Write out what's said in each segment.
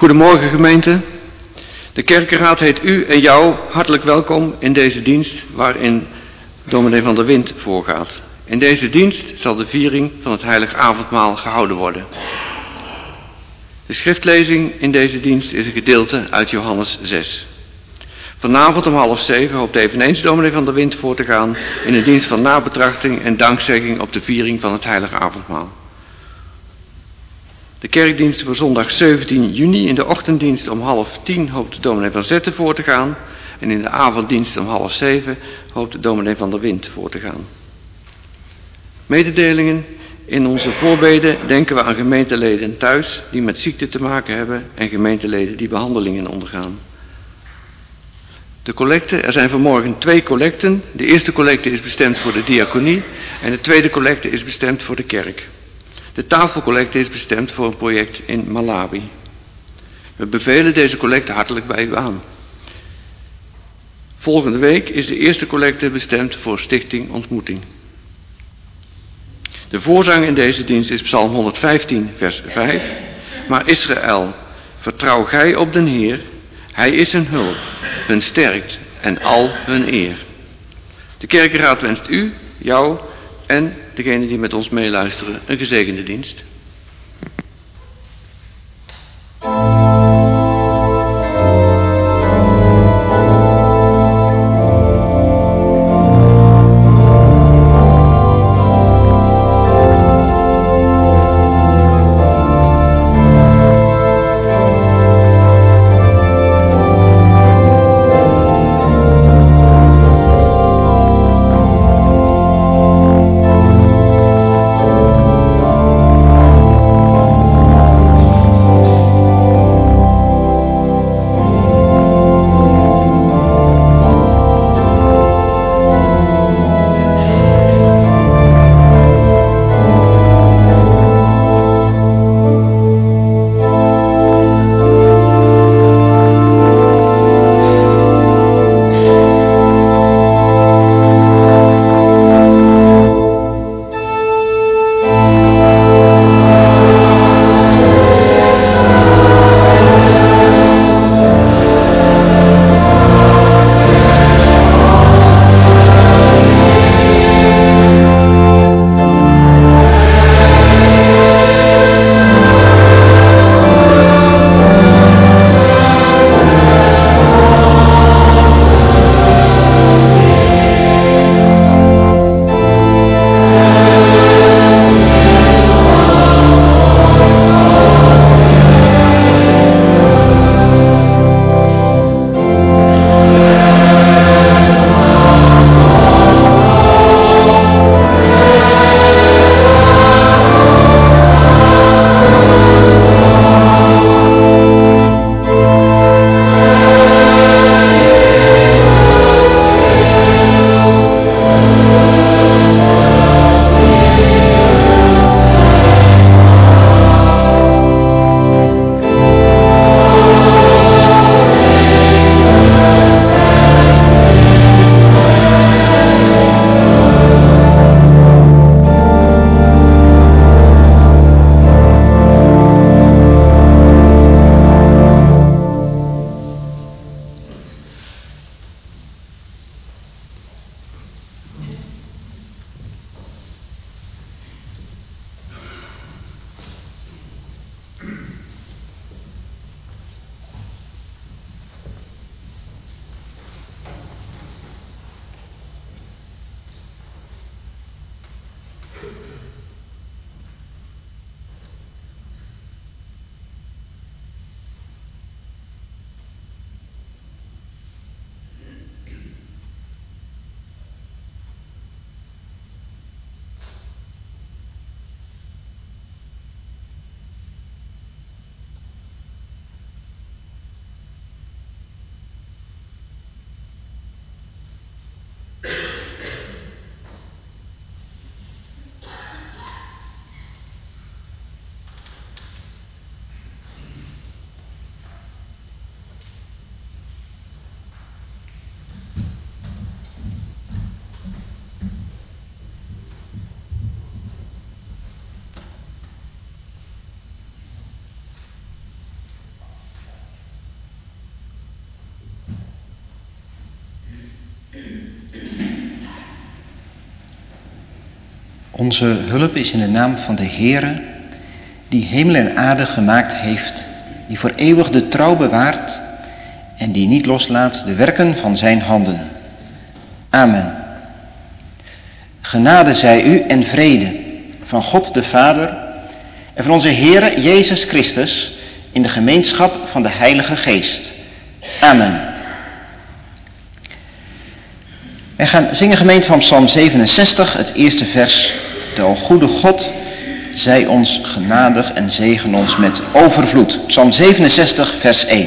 Goedemorgen gemeente. De kerkenraad heet u en jou hartelijk welkom in deze dienst waarin dominee Van der Wind voorgaat. In deze dienst zal de viering van het heilig avondmaal gehouden worden. De schriftlezing in deze dienst is een gedeelte uit Johannes 6. Vanavond om 6:30 hoopt eveneens dominee Van der Wind voor te gaan in een dienst van nabetrachting en dankzegging op de viering van het heilige avondmaal. De kerkdienst voor zondag 17 juni in de ochtenddienst om 9:30 hoopt dominee Van Zetten voor te gaan en in de avonddienst om 6:30 hoopt dominee Van der Wind voor te gaan. Mededelingen. In onze voorbeden denken we aan gemeenteleden thuis die met ziekte te maken hebben en gemeenteleden die behandelingen ondergaan. De collecte, er zijn vanmorgen 2 collecten. De eerste collecte is bestemd voor de diaconie en de tweede collecte is bestemd voor de kerk. De tafelcollecte is bestemd voor een project in Malawi. We bevelen deze collecte hartelijk bij u aan. Volgende week is de eerste collecte bestemd voor Stichting Ontmoeting. De voorzang in deze dienst is Psalm 115 vers 5. Maar Israël, vertrouw gij op den Heer, hij is hun hulp, hun sterkt en al hun eer. De kerkenraad wenst u, jou en degenen die met ons meeluisteren een gezegende dienst. Onze hulp is in de naam van de Heere, die hemel en aarde gemaakt heeft, die voor eeuwig de trouw bewaart en die niet loslaat de werken van zijn handen. Amen. Genade zij u en vrede van God de Vader en van onze Heere Jezus Christus in de gemeenschap van de Heilige Geest. Amen. Wij gaan zingen gemeente van Psalm 67, het eerste vers. De algoede God, zij ons genadig en zegen ons met overvloed. Psalm 67, vers 1.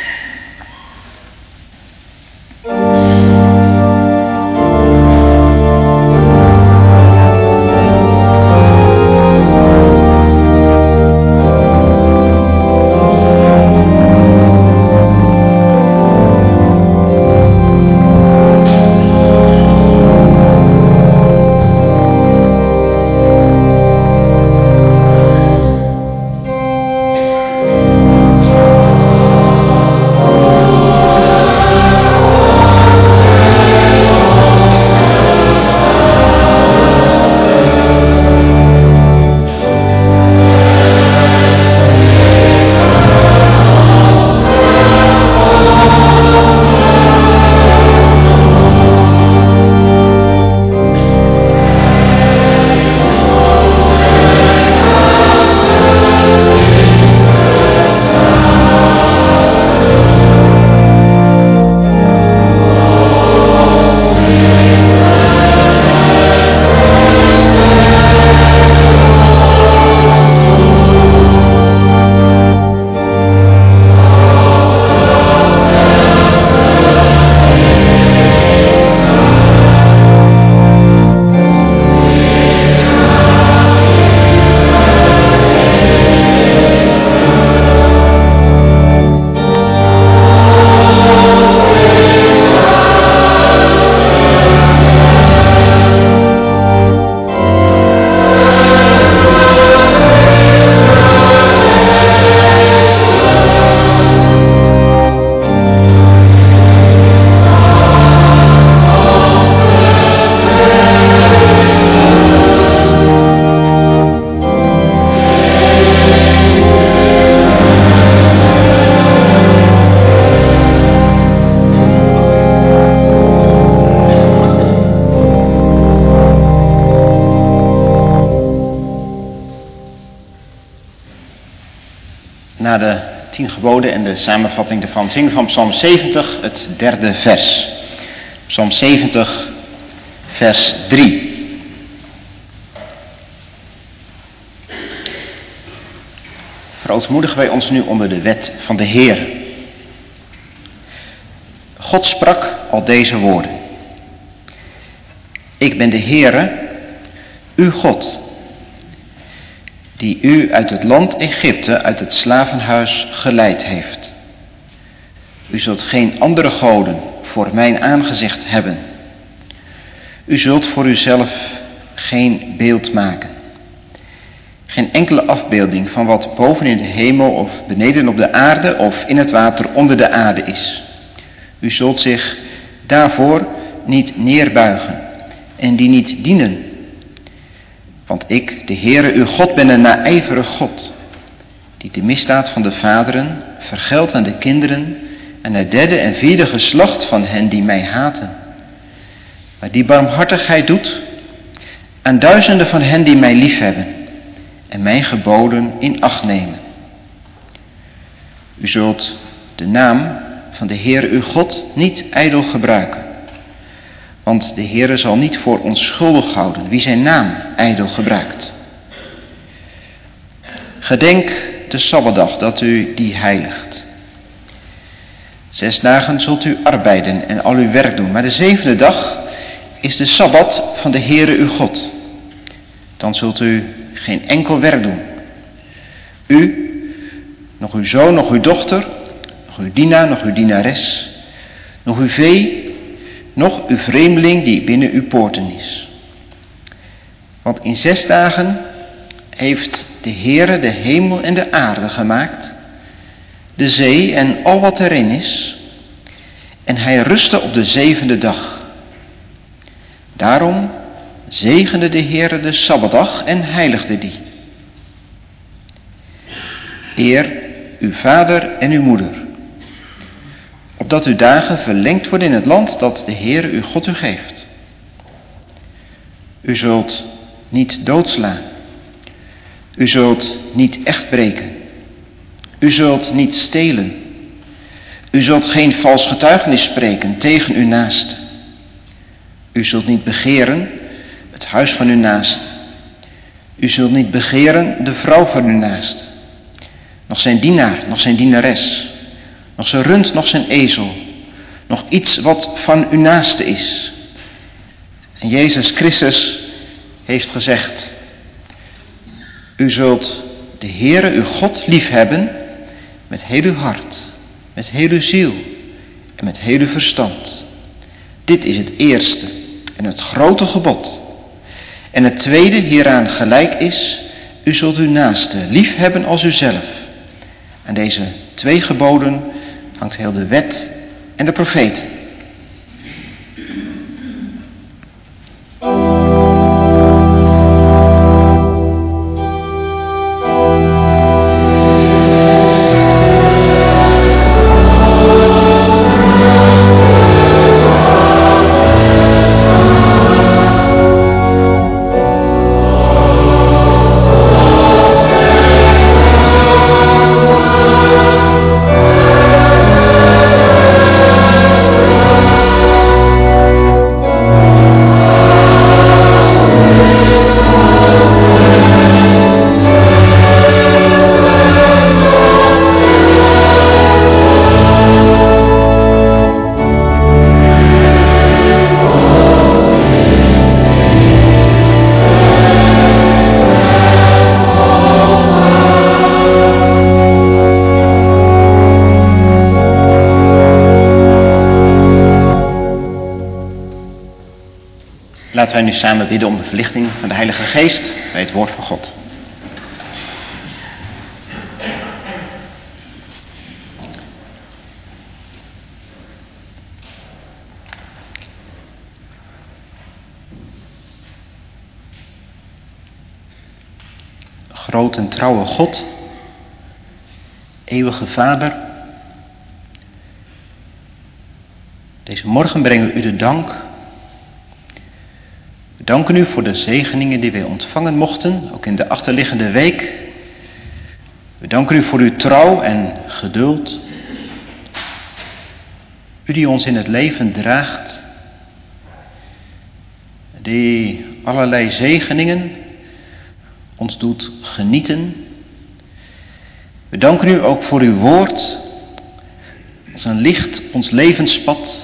Na de 10 geboden en de samenvatting ervan zingen van Psalm 70, het derde vers. Psalm 70, vers 3. Verootmoedigen wij ons nu onder de wet van de Heer. God sprak al deze woorden. Ik ben de Heere, uw God, die u uit het land Egypte, uit het slavenhuis geleid heeft. U zult geen andere goden voor mijn aangezicht hebben. U zult voor uzelf geen beeld maken. Geen enkele afbeelding van wat boven in de hemel of beneden op de aarde of in het water onder de aarde is. U zult zich daarvoor niet neerbuigen en die niet dienen. Want ik, de Heere, uw God, ben een naijverig God, die de misdaad van de vaderen vergeldt aan de kinderen en het derde en vierde geslacht van hen die mij haten. Maar die barmhartigheid doet aan duizenden van hen die mij liefhebben en mijn geboden in acht nemen. U zult de naam van de Heere uw God niet ijdel gebruiken. Want de Heere zal niet voor onschuldig houden wie zijn naam ijdel gebruikt. Gedenk de Sabbatdag dat u die heiligt. 6 dagen zult u arbeiden en al uw werk doen, maar de 7e dag is de Sabbat van de Heere uw God. Dan zult u geen enkel werk doen. U, nog uw zoon, nog uw dochter, nog uw dienaar, nog uw dienares, nog uw vee, nog uw vreemdeling die binnen uw poorten is. Want in 6 dagen heeft de Heere de hemel en de aarde gemaakt, de zee en al wat erin is, en hij rustte op de 7e dag. Daarom zegende de Heere de Sabbatdag en heiligde die. Eer uw vader en uw moeder, opdat uw dagen verlengd worden in het land dat de Heere uw God u geeft. U zult niet doodslaan. U zult niet echt breken. U zult niet stelen. U zult geen vals getuigenis spreken tegen uw naaste. U zult niet begeren het huis van uw naaste. U zult niet begeren de vrouw van uw naaste. Nog zijn dienaar, nog zijn dienares. Nog zijn rund, nog zijn ezel. Nog iets wat van uw naaste is. En Jezus Christus heeft gezegd: u zult de Heere uw God liefhebben met heel uw hart, met heel uw ziel en met heel uw verstand. Dit is het eerste en het grote gebod. En het tweede hieraan gelijk is: u zult uw naaste liefhebben als uzelf. Aan deze 2 geboden hangt heel de wet en de profeten. Laten wij nu samen bidden om de verlichting van de Heilige Geest bij het woord van God. Groot en trouwe God, eeuwige Vader, deze morgen brengen we u de dank. We danken u voor de zegeningen die wij ontvangen mochten, ook in de achterliggende week. We danken u voor uw trouw en geduld. U die ons in het leven draagt, die allerlei zegeningen ons doet genieten. We danken u ook voor uw woord, als een licht op ons levenspad,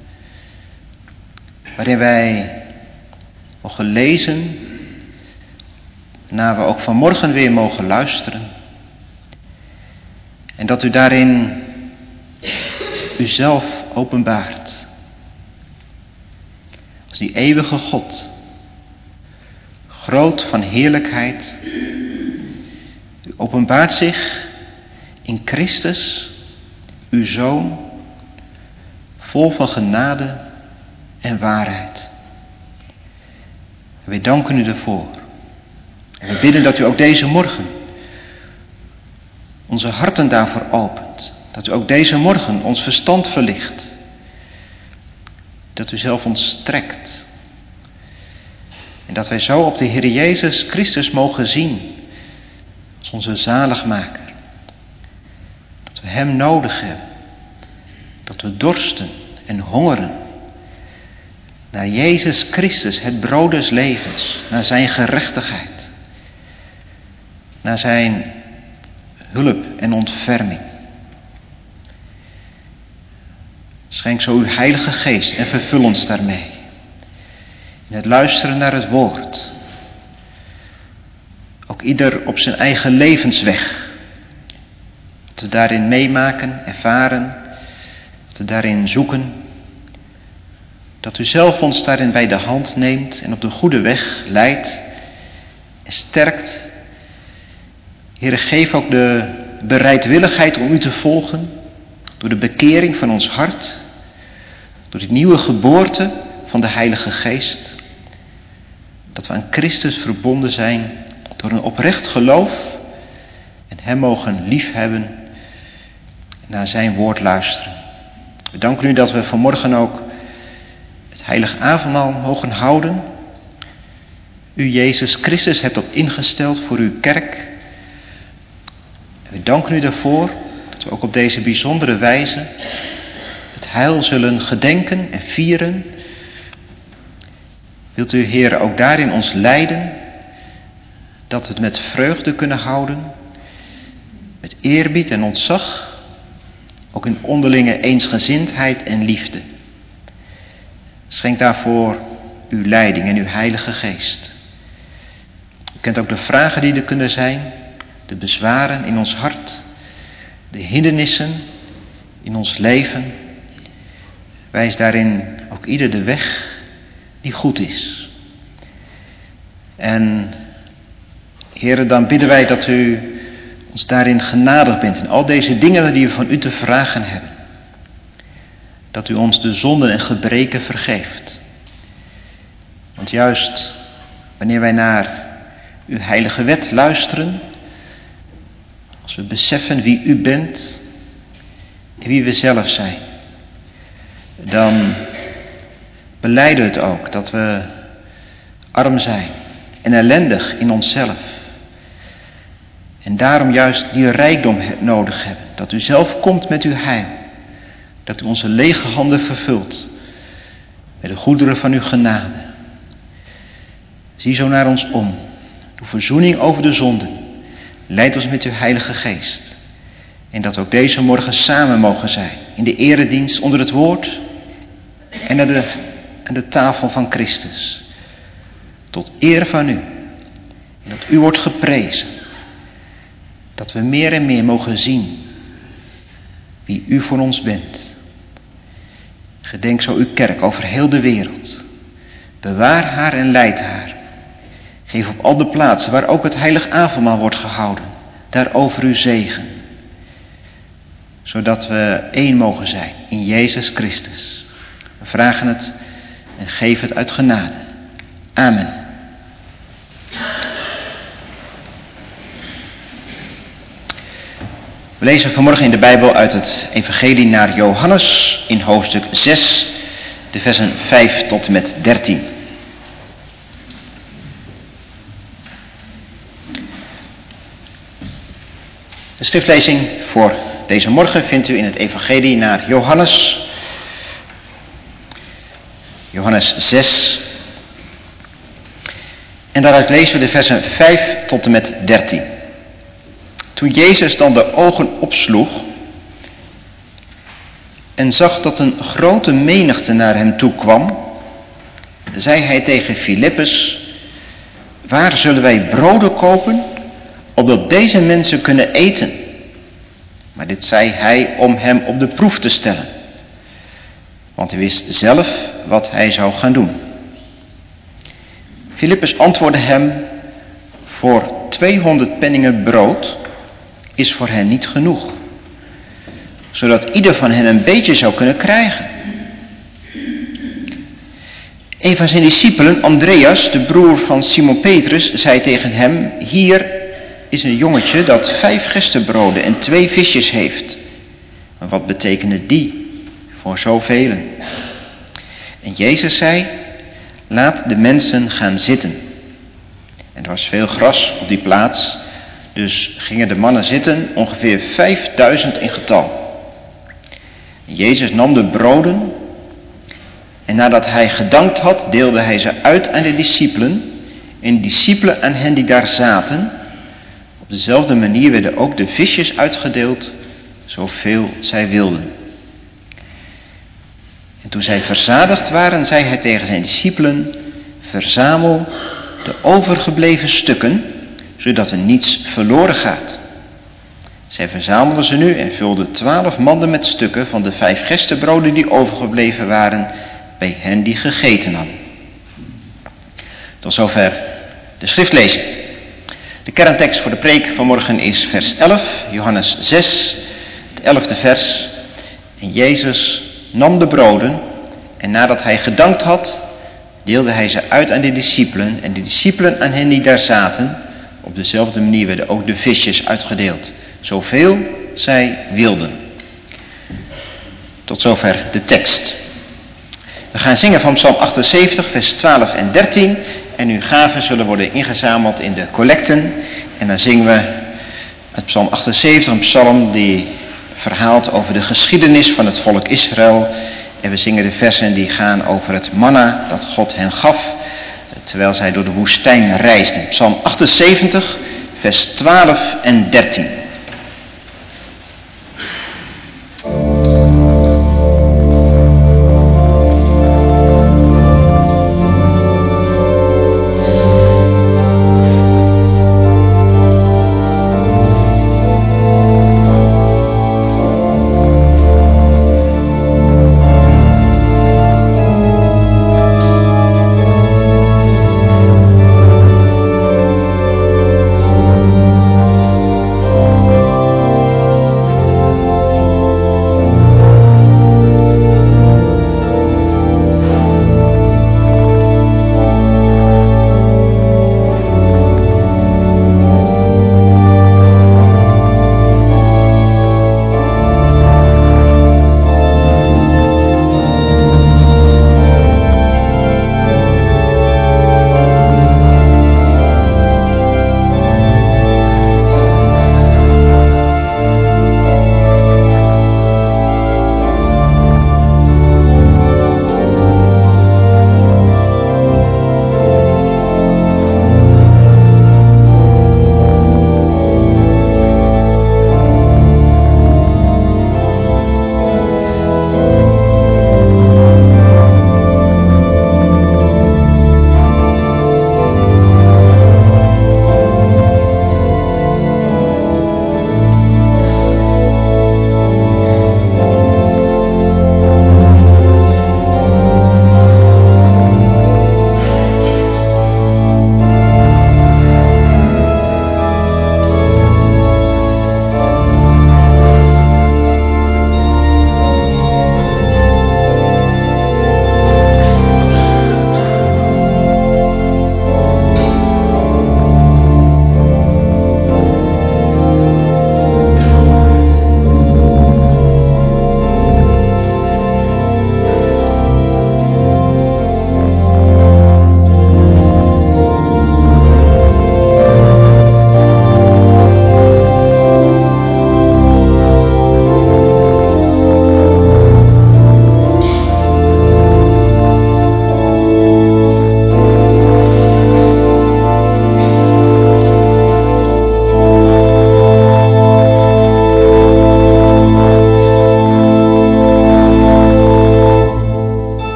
waarin wij mogen lezen, naar we ook vanmorgen weer mogen luisteren. En dat u daarin uzelf openbaart. Als die eeuwige God, groot van heerlijkheid. U openbaart zich in Christus, uw Zoon, vol van genade en waarheid. En wij danken u daarvoor. En we bidden dat u ook deze morgen onze harten daarvoor opent. Dat u ook deze morgen ons verstand verlicht. Dat u zelf ons strekt. En dat wij zo op de Heer Jezus Christus mogen zien als onze zaligmaker. Dat we hem nodig hebben. Dat we dorsten en hongeren naar Jezus Christus, het brood des levens, naar zijn gerechtigheid, naar zijn hulp en ontferming. Schenk zo uw Heilige Geest en vervul ons daarmee. In het luisteren naar het woord. Ook ieder op zijn eigen levensweg. Dat we daarin meemaken, ervaren. Dat we daarin zoeken. Dat u zelf ons daarin bij de hand neemt en op de goede weg leidt en sterkt. Heere, geef ook de bereidwilligheid om u te volgen. Door de bekering van ons hart. Door die nieuwe geboorte van de Heilige Geest. Dat we aan Christus verbonden zijn door een oprecht geloof en hem mogen liefhebben en naar zijn woord luisteren. We danken u dat we vanmorgen ook het heilige avondmaal mogen houden. U, Jezus Christus, hebt dat ingesteld voor uw kerk. En we danken u daarvoor dat we ook op deze bijzondere wijze het heil zullen gedenken en vieren. Wilt u, Heer, ook daarin ons leiden, dat we het met vreugde kunnen houden, met eerbied en ontzag, ook in onderlinge eensgezindheid en liefde. Schenk daarvoor uw leiding en uw Heilige Geest. U kent ook de vragen die er kunnen zijn, de bezwaren in ons hart, de hindernissen in ons leven. Wijs daarin ook ieder de weg die goed is. En Heere, dan bidden wij dat u ons daarin genadig bent in al deze dingen die we van u te vragen hebben. Dat u ons de zonden en gebreken vergeeft. Want juist wanneer wij naar uw heilige wet luisteren, als we beseffen wie u bent en wie we zelf zijn, dan belijden we het ook dat we arm zijn en ellendig in onszelf. En daarom juist die rijkdom nodig hebben. Dat u zelf komt met uw heil. Dat u onze lege handen vervult met de goederen van uw genade. Zie zo naar ons om. Doe verzoening over de zonden. Leid ons met uw Heilige Geest. En dat we ook deze morgen samen mogen zijn. In de eredienst onder het woord. En aan de tafel van Christus. Tot eer van u. En dat u wordt geprezen. Dat we meer en meer mogen zien wie u voor ons bent. Gedenk zo uw kerk over heel de wereld. Bewaar haar en leid haar. Geef op al de plaatsen waar ook het heilig avondmaal wordt gehouden, daarover uw zegen. Zodat we één mogen zijn in Jezus Christus. We vragen het en geven het uit genade. Amen. We lezen vanmorgen in de Bijbel uit het Evangelie naar Johannes in hoofdstuk 6, de versen 5 tot en met 13. De schriftlezing voor deze morgen vindt u in het Evangelie naar Johannes. Johannes 6. En daaruit lezen we de versen 5 tot en met 13. Toen Jezus dan de ogen opsloeg en zag dat een grote menigte naar hem toe kwam, zei hij tegen Filippus: waar zullen wij broden kopen, opdat deze mensen kunnen eten? Maar dit zei hij om hem op de proef te stellen, want hij wist zelf wat hij zou gaan doen. Filippus antwoordde hem: voor 200 penningen brood is voor hen niet genoeg, zodat ieder van hen een beetje zou kunnen krijgen. Een van zijn discipelen, Andreas, de broer van Simon Petrus, zei tegen hem: hier is een jongetje dat 5 gerstebroden en 2 visjes heeft. Maar wat betekenen die voor zoveel? En Jezus zei: laat de mensen gaan zitten. En er was veel gras op die plaats, dus gingen de mannen zitten, ongeveer 5000 in getal. Jezus nam de broden en nadat hij gedankt had, deelde hij ze uit aan de discipelen en de discipelen aan hen die daar zaten. Op dezelfde manier werden ook de visjes uitgedeeld, zoveel zij wilden. En toen zij verzadigd waren, zei hij tegen zijn discipelen: verzamel de overgebleven stukken, zodat er niets verloren gaat. Zij verzamelden ze nu en vulden 12 manden met stukken van de 5 gerstebroden die overgebleven waren bij hen die gegeten hadden. Tot zover de schriftlezing. De kerntekst voor de preek vanmorgen is vers 11, Johannes 6, het 11e vers. En Jezus nam de broden en nadat hij gedankt had, deelde hij ze uit aan de discipelen en de discipelen aan hen die daar zaten. Op dezelfde manier werden ook de visjes uitgedeeld, zoveel zij wilden. Tot zover de tekst. We gaan zingen van Psalm 78, vers 12 en 13. En uw gaven zullen worden ingezameld in de collecten. En dan zingen we uit Psalm 78, een psalm die verhaalt over de geschiedenis van het volk Israël. En we zingen de versen die gaan over het manna dat God hen gaf, terwijl zij door de woestijn reisden. Psalm 78, vers 12 en 13.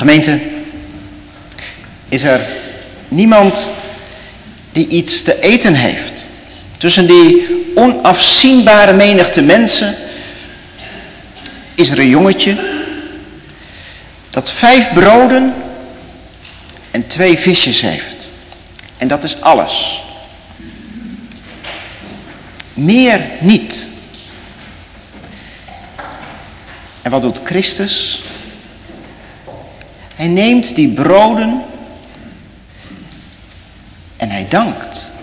Gemeente, is er niemand die iets te eten heeft? Tussen die onafzienbare menigte mensen is er een jongetje dat 5 broden en 2 visjes heeft. En dat is alles. Meer niet. En wat doet Christus? Hij neemt die broden en hij dankt.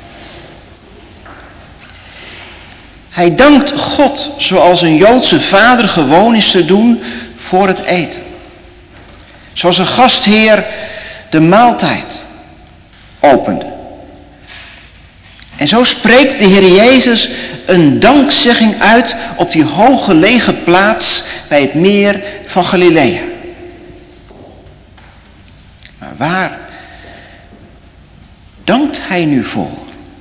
Hij dankt God zoals een Joodse vader gewoon is te doen voor het eten. Zoals een gastheer de maaltijd opende. En zo spreekt de Heer Jezus een dankzegging uit op die hooggelegen plaats bij het meer van Galilea. Maar waar dankt hij nu voor?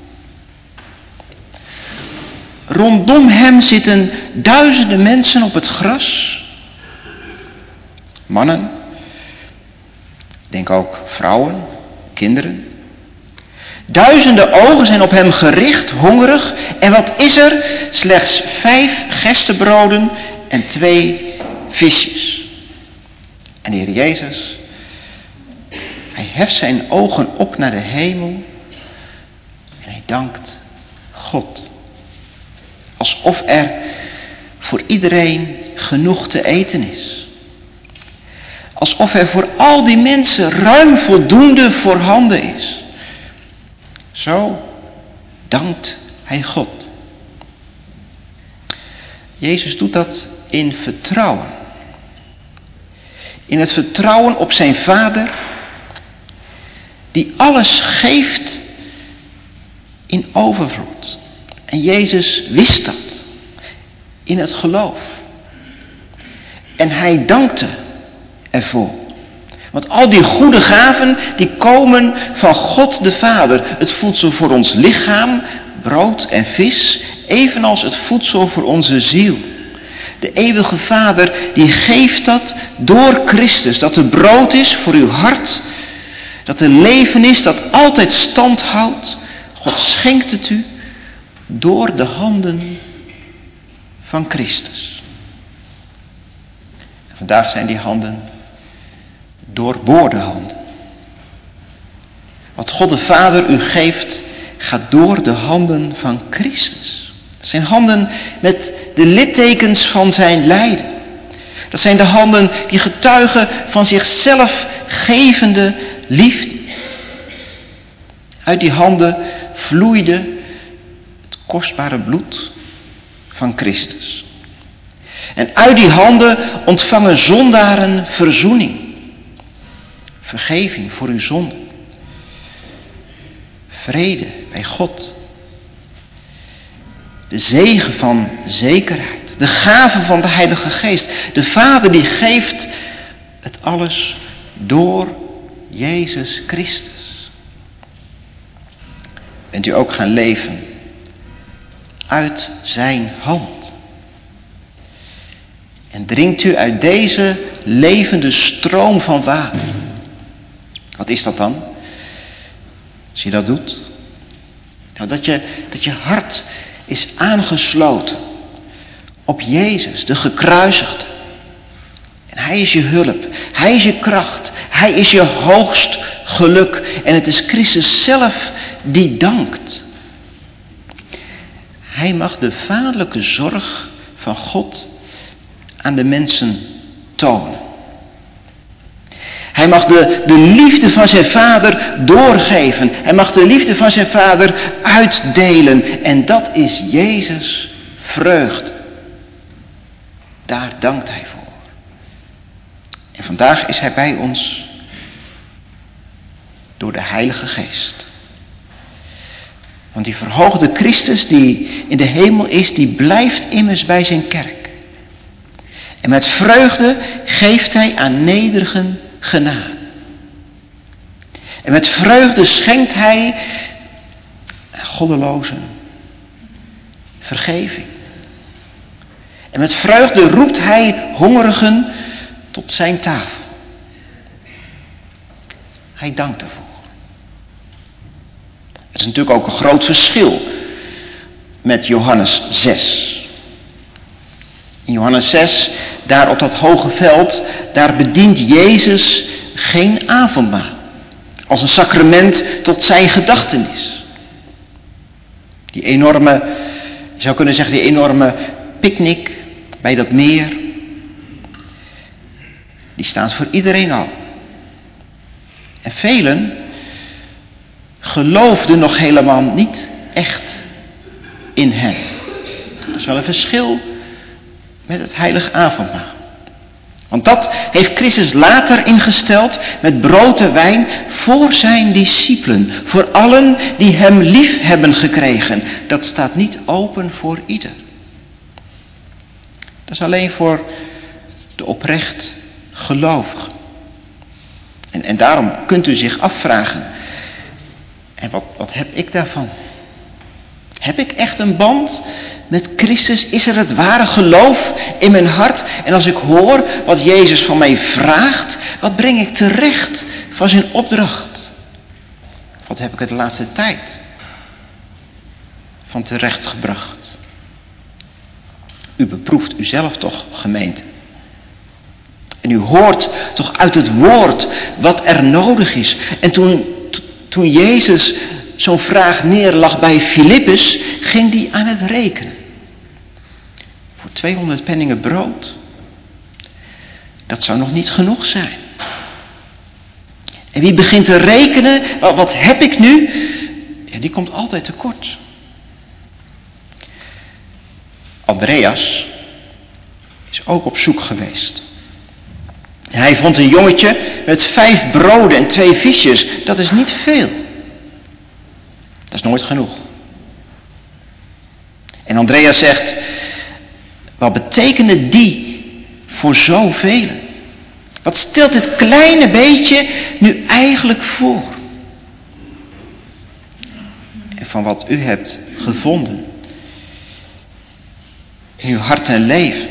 Rondom hem zitten duizenden mensen op het gras. Mannen, denk ook vrouwen, kinderen. Duizenden ogen zijn op hem gericht, hongerig. En wat is er? Slechts 5 gerstebroden en 2 visjes. En de Heer Jezus, hij heft zijn ogen op naar de hemel en hij dankt God. Alsof er voor iedereen genoeg te eten is. Alsof er voor al die mensen ruim voldoende voorhanden is. Zo dankt hij God. Jezus doet dat in vertrouwen. In het vertrouwen op zijn Vader, die alles geeft in overvloed. En Jezus wist dat in het geloof. En hij dankte ervoor. Want al die goede gaven, die komen van God de Vader. Het voedsel voor ons lichaam, brood en vis, evenals het voedsel voor onze ziel. De eeuwige Vader, die geeft dat door Christus. Dat er brood is voor uw hart. Dat er leven is dat altijd stand houdt. God schenkt het u door de handen van Christus. En vandaag zijn die handen doorboorde handen. Wat God de Vader u geeft, gaat door de handen van Christus. Dat zijn handen met de littekens van zijn lijden. Dat zijn de handen die getuigen van zichzelf gevende liefde. Uit die handen vloeide het kostbare bloed van Christus. En uit die handen ontvangen zondaren verzoening. Vergeving voor uw zonden. Vrede bij God. De zegen van zekerheid. De gave van de Heilige Geest. De Vader die geeft het alles door Jezus Christus. Bent u ook gaan leven uit zijn hand. En drinkt u uit deze levende stroom van water. Wat is dat dan? Als je dat doet. Nou, dat je hart is aangesloten op Jezus, de gekruisigde. En hij is je hulp. Hij is je kracht. Hij is je hoogst geluk. En het is Christus zelf die dankt. Hij mag de vaderlijke zorg van God aan de mensen tonen. Hij mag de liefde van zijn Vader doorgeven. Hij mag de liefde van zijn Vader uitdelen. En dat is Jezus' vreugde. Daar dankt hij voor. En vandaag is hij bij ons door de Heilige Geest. Want die verhoogde Christus die in de hemel is, die blijft immers bij zijn kerk. En met vreugde geeft hij aan nederigen genade. En met vreugde schenkt hij aan goddelozen vergeving. En met vreugde roept hij hongerigen tot zijn tafel. Hij dankt ervoor. Er is natuurlijk ook een groot verschil met Johannes 6. In Johannes 6, daar op dat hoge veld, daar bedient Jezus geen avondmaal. Als een sacrament tot zijn gedachtenis. Die enorme, je zou kunnen zeggen, die enorme picknick bij dat meer. Die staat voor iedereen al. En velen geloofden nog helemaal niet echt in hem. Dat is wel een verschil met het heilige avondmaal. Want dat heeft Christus later ingesteld met brood en wijn voor zijn discipelen. Voor allen die hem lief hebben gekregen. Dat staat niet open voor ieder. Dat is alleen voor de oprecht gelovigen. En daarom kunt u zich afvragen. En wat heb ik daarvan? Heb ik echt een band met Christus? Is er het ware geloof in mijn hart? En als ik hoor wat Jezus van mij vraagt, wat breng ik terecht van zijn opdracht? Wat heb ik het de laatste tijd van terecht gebracht? U beproeft uzelf toch, gemeente. En u hoort toch uit het woord wat er nodig is. En toen Jezus zo'n vraag neerlag bij Filippus, ging die aan het rekenen. Voor 200 penningen brood. Dat zou nog niet genoeg zijn. En wie begint te rekenen, wat heb ik nu? Ja, die komt altijd tekort. Andreas is ook op zoek geweest. Hij vond een jongetje met 5 broden en 2 visjes. Dat is niet veel. Dat is nooit genoeg. En Andreas zegt, wat betekenen die voor zoveel? Wat stelt dit kleine beetje nu eigenlijk voor? En van wat u hebt gevonden in uw hart en leven,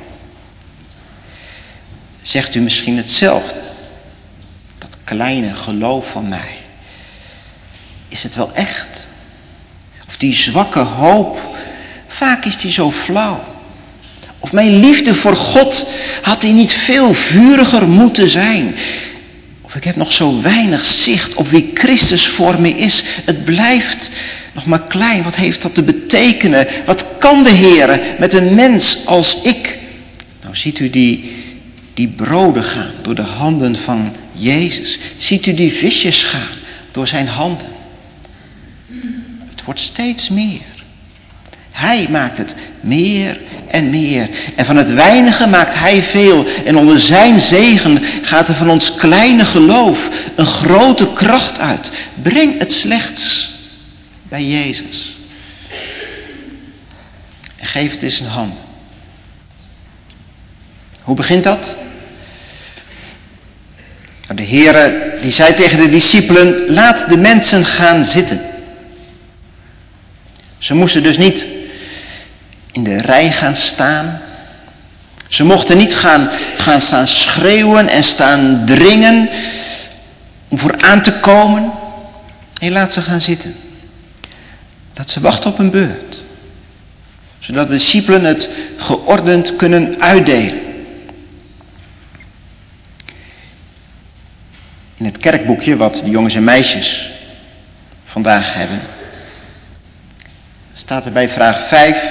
zegt u misschien hetzelfde. Dat kleine geloof van mij. Is het wel echt? Of die zwakke hoop, vaak is die zo flauw. Of mijn liefde voor God, had die niet veel vuriger moeten zijn? Of ik heb nog zo weinig zicht op wie Christus voor me is. Het blijft nog maar klein. Wat heeft dat te betekenen? Wat kan de Heere met een mens als ik? Nou ziet u die broden gaan door de handen van Jezus. Ziet u die visjes gaan door zijn handen. Het wordt steeds meer. Hij maakt het meer en meer. En van het weinige maakt hij veel. En onder zijn zegen gaat er van ons kleine geloof een grote kracht uit. Breng het slechts bij Jezus. En geef het in zijn handen. Hoe begint dat? De Heere die zei tegen de discipelen, laat de mensen gaan zitten. Ze moesten dus niet in de rij gaan staan. Ze mochten niet gaan staan schreeuwen en staan dringen om vooraan te komen. Nee, laat ze gaan zitten. Laat ze wachten op hun beurt. Zodat de discipelen het geordend kunnen uitdelen. In het kerkboekje wat de jongens en meisjes vandaag hebben, staat er bij vraag 5.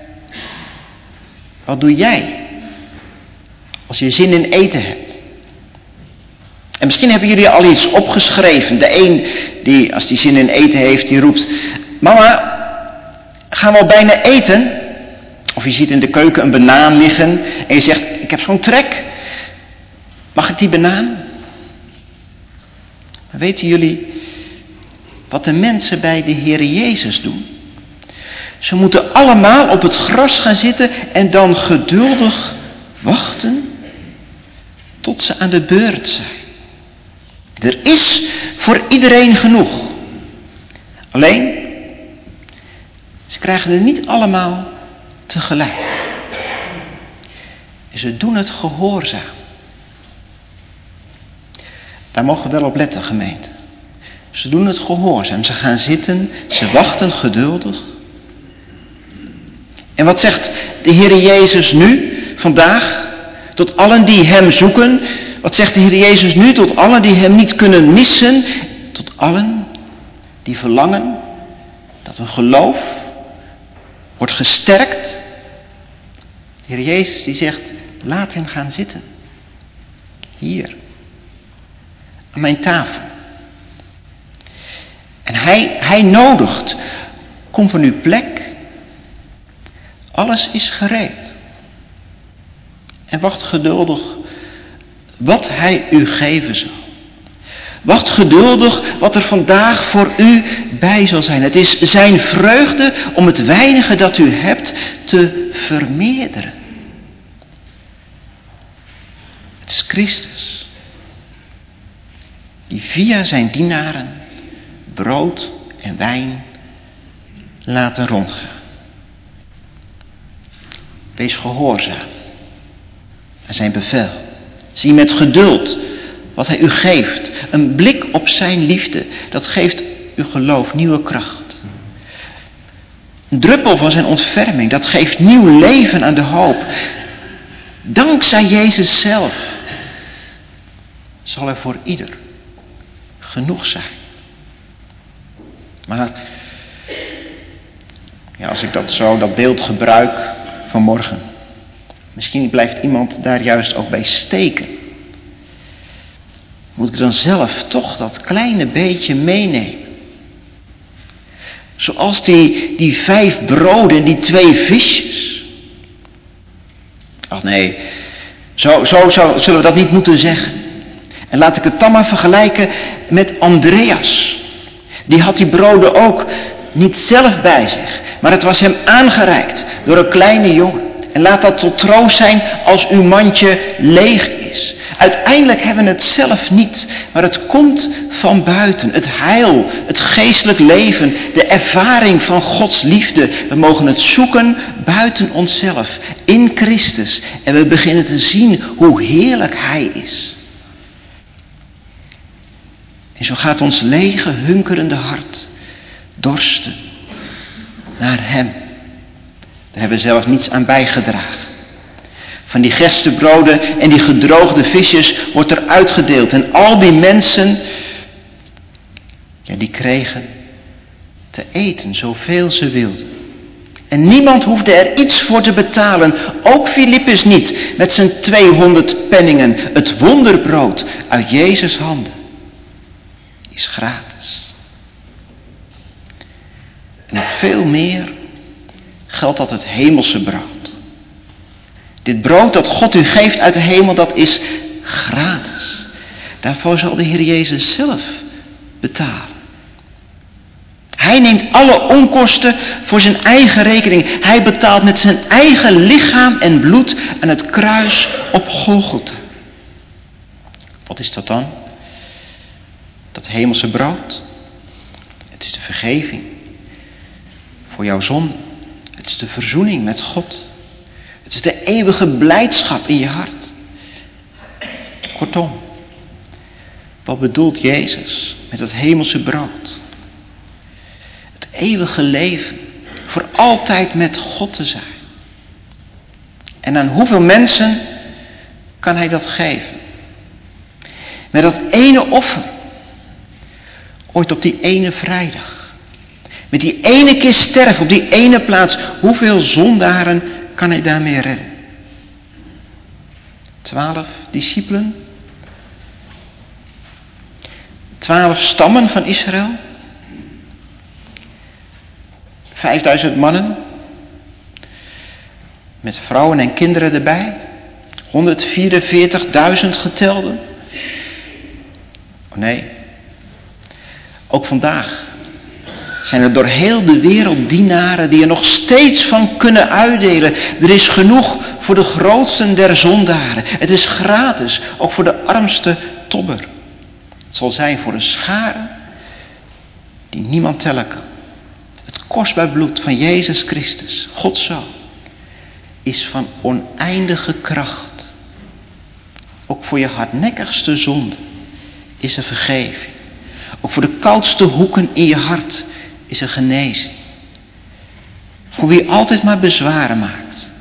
Wat doe jij als je zin in eten hebt? En misschien hebben jullie al iets opgeschreven. De een die als die zin in eten heeft, die roept, mama, gaan we al bijna eten? Of je ziet in de keuken een banaan liggen en je zegt, ik heb zo'n trek. Mag ik die banaan? Weten jullie wat de mensen bij de Heere Jezus doen? Ze moeten allemaal op het gras gaan zitten en dan geduldig wachten tot ze aan de beurt zijn. Er is voor iedereen genoeg. Alleen, ze krijgen het niet allemaal tegelijk. En ze doen het gehoorzaam. Daar mogen we wel op letten, gemeente. Ze doen het gehoorzaam. Ze gaan zitten. Ze wachten geduldig. En wat zegt de Heer Jezus nu, vandaag, tot allen die hem zoeken? Wat zegt de Heer Jezus nu tot allen die hem niet kunnen missen? Tot allen die verlangen dat hun geloof wordt gesterkt. De Heer Jezus die zegt, laat hen gaan zitten. Hier. Aan mijn tafel. En hij nodigt. Kom van uw plek. Alles is gereed. En wacht geduldig wat hij u geven zal. Wacht geduldig wat er vandaag voor u bij zal zijn. Het is zijn vreugde om het weinige dat u hebt te vermeerderen. Het is Christus die via zijn dienaren brood en wijn laten rondgaan. Wees gehoorzaam aan zijn bevel. Zie met geduld wat hij u geeft. Een blik op zijn liefde, dat geeft uw geloof nieuwe kracht. Een druppel van zijn ontferming, dat geeft nieuw leven aan de hoop. Dankzij Jezus zelf zal er voor ieder genoeg zijn. Maar ja, als ik dat beeld gebruik vanmorgen, misschien blijft iemand daar juist ook bij steken. Moet ik dan zelf toch dat kleine beetje meenemen? Zoals die 5 broden en die 2 visjes. Ach nee, zo zullen we dat niet moeten zeggen. En laat ik het dan maar vergelijken met Andreas. Die had die broden ook niet zelf bij zich, maar het was hem aangereikt door een kleine jongen. En laat dat tot troost zijn als uw mandje leeg is. Uiteindelijk hebben we het zelf niet, maar het komt van buiten. Het heil, het geestelijk leven, de ervaring van Gods liefde. We mogen het zoeken buiten onszelf, in Christus. En we beginnen te zien hoe heerlijk Hij is. En zo gaat ons lege, hunkerende hart dorsten naar Hem. Daar hebben we zelf niets aan bijgedragen. Van die gerstebroden en die gedroogde visjes wordt er uitgedeeld. En al die mensen, ja, die kregen te eten zoveel ze wilden. En niemand hoefde er iets voor te betalen. Ook Filippus niet, met zijn 200 penningen. Het wonderbrood uit Jezus' handen is gratis. En nog veel meer geldt dat het hemelse brood. Dit brood dat God u geeft uit de hemel, dat is gratis. Daarvoor zal de Heer Jezus zelf betalen. Hij neemt alle onkosten voor zijn eigen rekening. Hij betaalt met zijn eigen lichaam en bloed aan het kruis op Golgotha. Wat is dat dan? Dat hemelse brood? Het is de vergeving voor jouw zonde. Het is de verzoening met God. Het is de eeuwige blijdschap in je hart. Kortom, wat bedoelt Jezus met het hemelse brood? Het eeuwige leven, voor altijd met God te zijn. En aan hoeveel mensen kan Hij dat geven? Met dat ene offer, ooit op die ene vrijdag. Met die ene keer sterven op die ene plaats. Hoeveel zondaren kan Hij daarmee redden? 12 discipelen. 12 stammen van Israël. 5000 mannen. Met vrouwen en kinderen erbij. 144.000 getelden. Oh nee. Ook vandaag zijn er door heel de wereld dienaren die er nog steeds van kunnen uitdelen. Er is genoeg voor de grootsten der zondaren. Het is gratis, ook voor de armste tobber. Het zal zijn voor een schare die niemand tellen kan. Het kostbaar bloed van Jezus Christus, Gods Zoon, is van oneindige kracht. Ook voor je hardnekkigste zonde is er vergeving. Ook voor de koudste hoeken in je hart is er genezing. Voor wie altijd maar bezwaren maakt.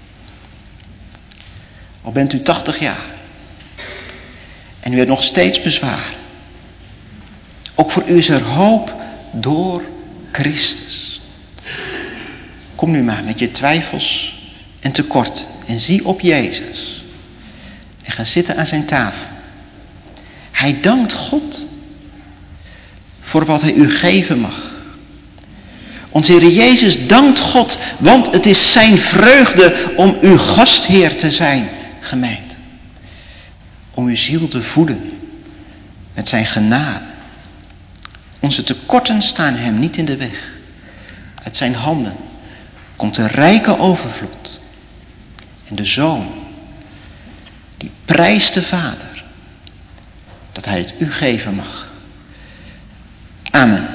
Al bent u 80 jaar. En u hebt nog steeds bezwaar. Ook voor u is er hoop door Christus. Kom nu maar met je twijfels en tekort. En zie op Jezus. En ga zitten aan zijn tafel. Hij dankt God voor wat hij u geven mag. Onze Heer Jezus dankt God, want het is zijn vreugde om uw gastheer te zijn, gemeente. Om uw ziel te voeden met zijn genade. Onze tekorten staan hem niet in de weg. Uit zijn handen komt een rijke overvloed. En de Zoon, die prijst de Vader, dat hij het u geven mag. Amen.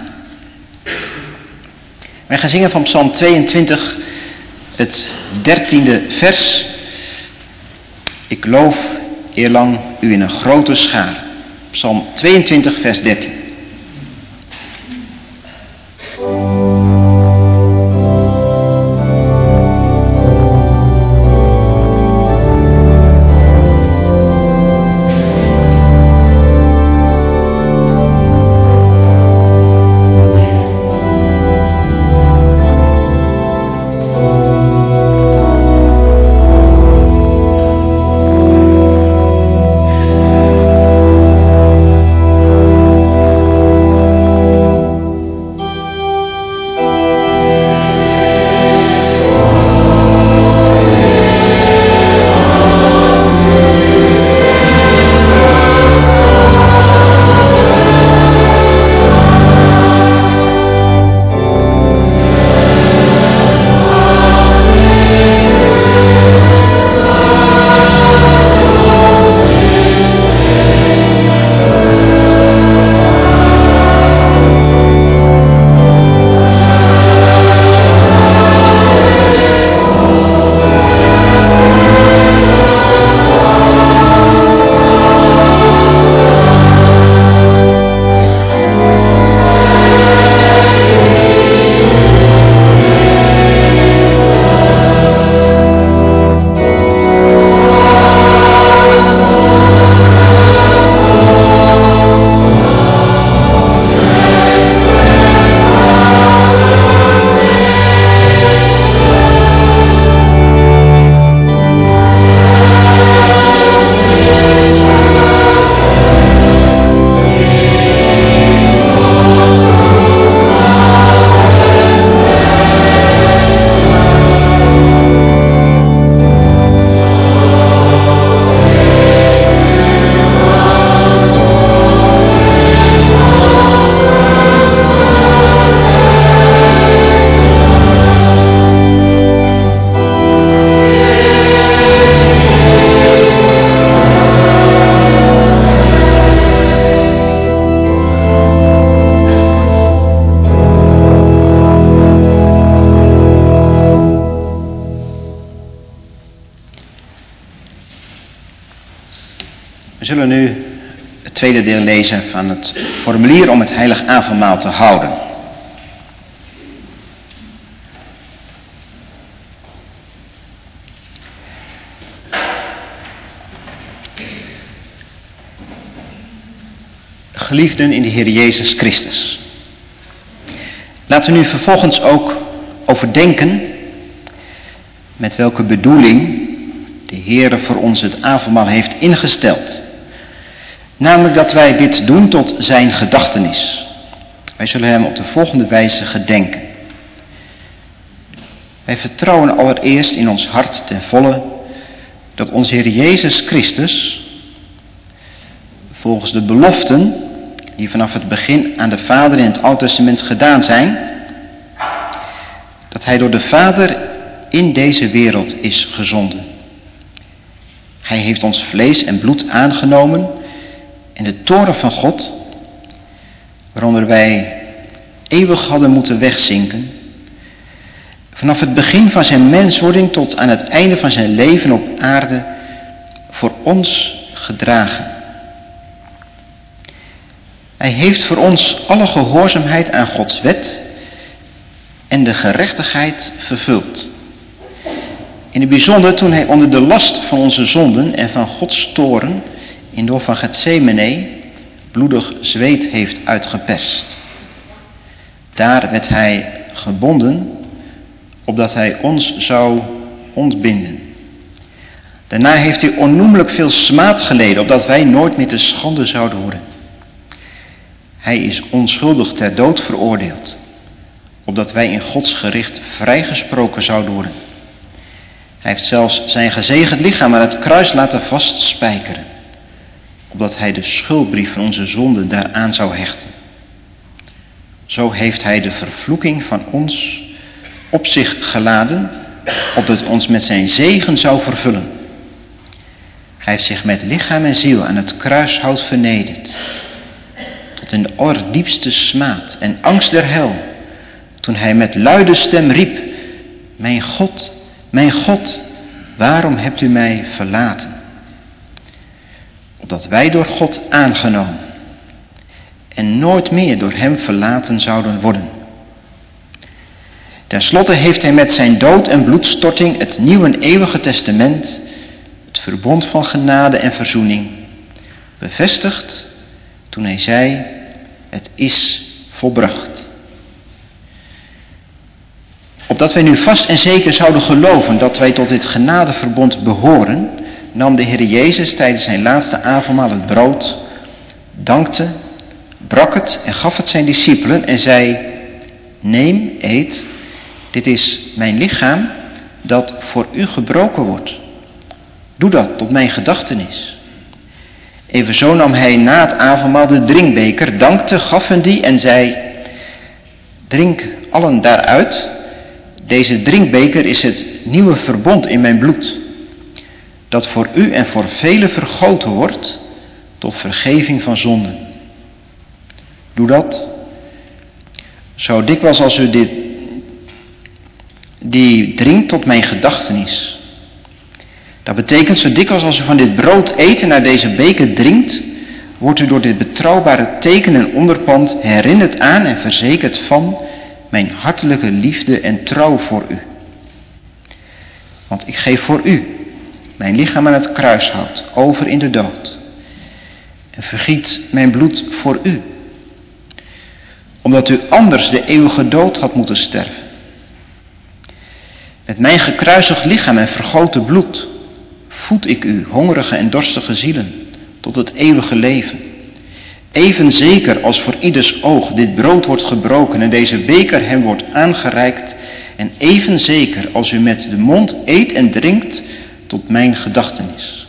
Wij gaan zingen van Psalm 22, het 13e vers. Ik loof eerlang u in een grote schaar. Psalm 22, vers 13. We zullen nu het tweede deel lezen van het formulier om het heilig avondmaal te houden. Geliefden in de Heer Jezus Christus. Laten we nu vervolgens ook overdenken met welke bedoeling de Heer voor ons het avondmaal heeft ingesteld. Namelijk dat wij dit doen tot zijn gedachtenis. Wij zullen hem op de volgende wijze gedenken. Wij vertrouwen allereerst in ons hart ten volle dat onze Heer Jezus Christus volgens de beloften die vanaf het begin aan de Vader in het Oude Testament gedaan zijn, dat hij door de Vader in deze wereld is gezonden. Hij heeft ons vlees en bloed aangenomen en de toorn van God, waaronder wij eeuwig hadden moeten wegzinken, vanaf het begin van zijn menswording tot aan het einde van zijn leven op aarde voor ons gedragen. Hij heeft voor ons alle gehoorzaamheid aan Gods wet en de gerechtigheid vervuld. In het bijzonder toen hij onder de last van onze zonden en van Gods toorn in de hof van Getsemane bloedig zweet heeft uitgeperst. Daar werd hij gebonden, opdat hij ons zou ontbinden. Daarna heeft hij onnoemelijk veel smaad geleden, opdat wij nooit meer te schande zouden worden. Hij is onschuldig ter dood veroordeeld, opdat wij in Gods gericht vrijgesproken zouden worden. Hij heeft zelfs zijn gezegend lichaam aan het kruis laten vastspijkeren, opdat hij de schuldbrief van onze zonden daaraan zou hechten. Zo heeft hij de vervloeking van ons op zich geladen, opdat ons met zijn zegen zou vervullen. Hij heeft zich met lichaam en ziel aan het kruishout vernederd, tot in de allerdiepste smaad en angst der hel, toen hij met luide stem riep: mijn God, waarom hebt u mij verlaten? Opdat wij door God aangenomen en nooit meer door hem verlaten zouden worden. Ten slotte heeft hij met zijn dood en bloedstorting het nieuwe en eeuwige testament, het verbond van genade en verzoening, bevestigd toen hij zei: het is volbracht. Opdat wij nu vast en zeker zouden geloven dat wij tot dit genadeverbond behoren, nam de Heer Jezus tijdens zijn laatste avondmaal het brood, dankte, brak het en gaf het zijn discipelen en zei: neem, eet, dit is mijn lichaam dat voor u gebroken wordt. Doe dat tot mijn gedachtenis. Evenzo nam hij na het avondmaal de drinkbeker, dankte, gaf hen die en zei: drink allen daaruit. Deze drinkbeker is het nieuwe verbond in mijn bloed, dat voor u en voor velen vergoten wordt tot vergeving van zonden. Doe dat zo dikwijls als u die drinkt tot mijn gedachtenis. Dat betekent, zo dikwijls als u van dit brood eet en uit deze beker drinkt, wordt u door dit betrouwbare teken en onderpand herinnerd aan en verzekerd van mijn hartelijke liefde en trouw voor u. Want ik geef voor u mijn lichaam aan het kruishout over in de dood en vergiet mijn bloed voor u, omdat u anders de eeuwige dood had moeten sterven. Met mijn gekruisigd lichaam en vergoten bloed voed ik u, hongerige en dorstige zielen, tot het eeuwige leven. Even zeker als voor ieders oog dit brood wordt gebroken en deze beker hem wordt aangereikt, en even zeker als u met de mond eet en drinkt tot mijn gedachtenis.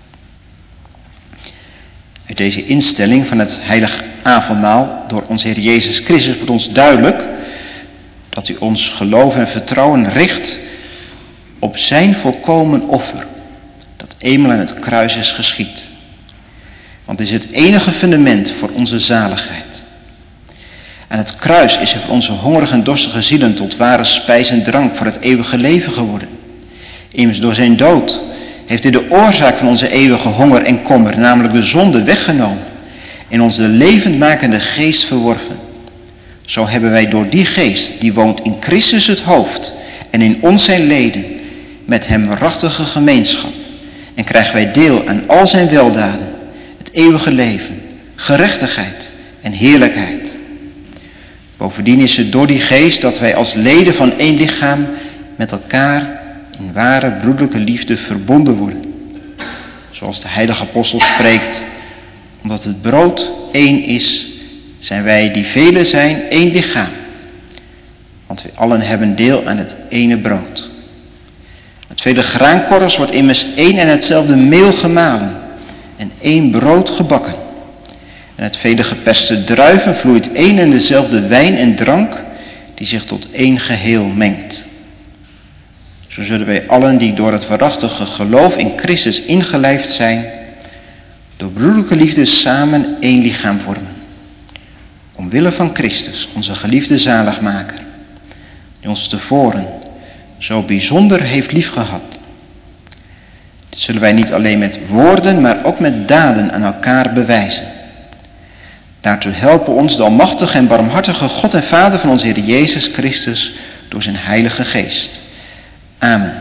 Uit deze instelling van het heilige avondmaal door onze Heer Jezus Christus wordt ons duidelijk dat u ons geloof en vertrouwen richt op zijn volkomen offer, dat eenmaal aan het kruis is geschied. Want het is het enige fundament voor onze zaligheid. Aan het kruis is hij voor onze hongerige en dorstige zielen tot ware spijs en drank voor het eeuwige leven geworden. Immers door zijn dood heeft hij de oorzaak van onze eeuwige honger en kommer, namelijk de zonde, weggenomen en ons de levendmakende geest verworven. Zo hebben wij door die geest, die woont in Christus het hoofd en in ons zijn leden, met hem waarachtige gemeenschap en krijgen wij deel aan al zijn weldaden, het eeuwige leven, gerechtigheid en heerlijkheid. Bovendien is het door die geest dat wij als leden van één lichaam met elkaar in ware broederlijke liefde verbonden worden. Zoals de heilige apostel spreekt: omdat het brood één is, zijn wij die velen zijn één lichaam. Want wij allen hebben deel aan het ene brood. Uit vele graankorrels wordt immers één en hetzelfde meel gemalen en één brood gebakken. En uit vele geperste druiven vloeit één en dezelfde wijn en drank die zich tot één geheel mengt. Zo zullen wij allen die door het waarachtige geloof in Christus ingelijfd zijn, door broederlijke liefde samen één lichaam vormen. Omwille van Christus, onze geliefde zaligmaker, die ons tevoren zo bijzonder heeft liefgehad. Dit zullen wij niet alleen met woorden, maar ook met daden aan elkaar bewijzen. Daartoe helpen ons de almachtige en barmhartige God en Vader van onze Heer Jezus Christus door zijn Heilige Geest. Amen.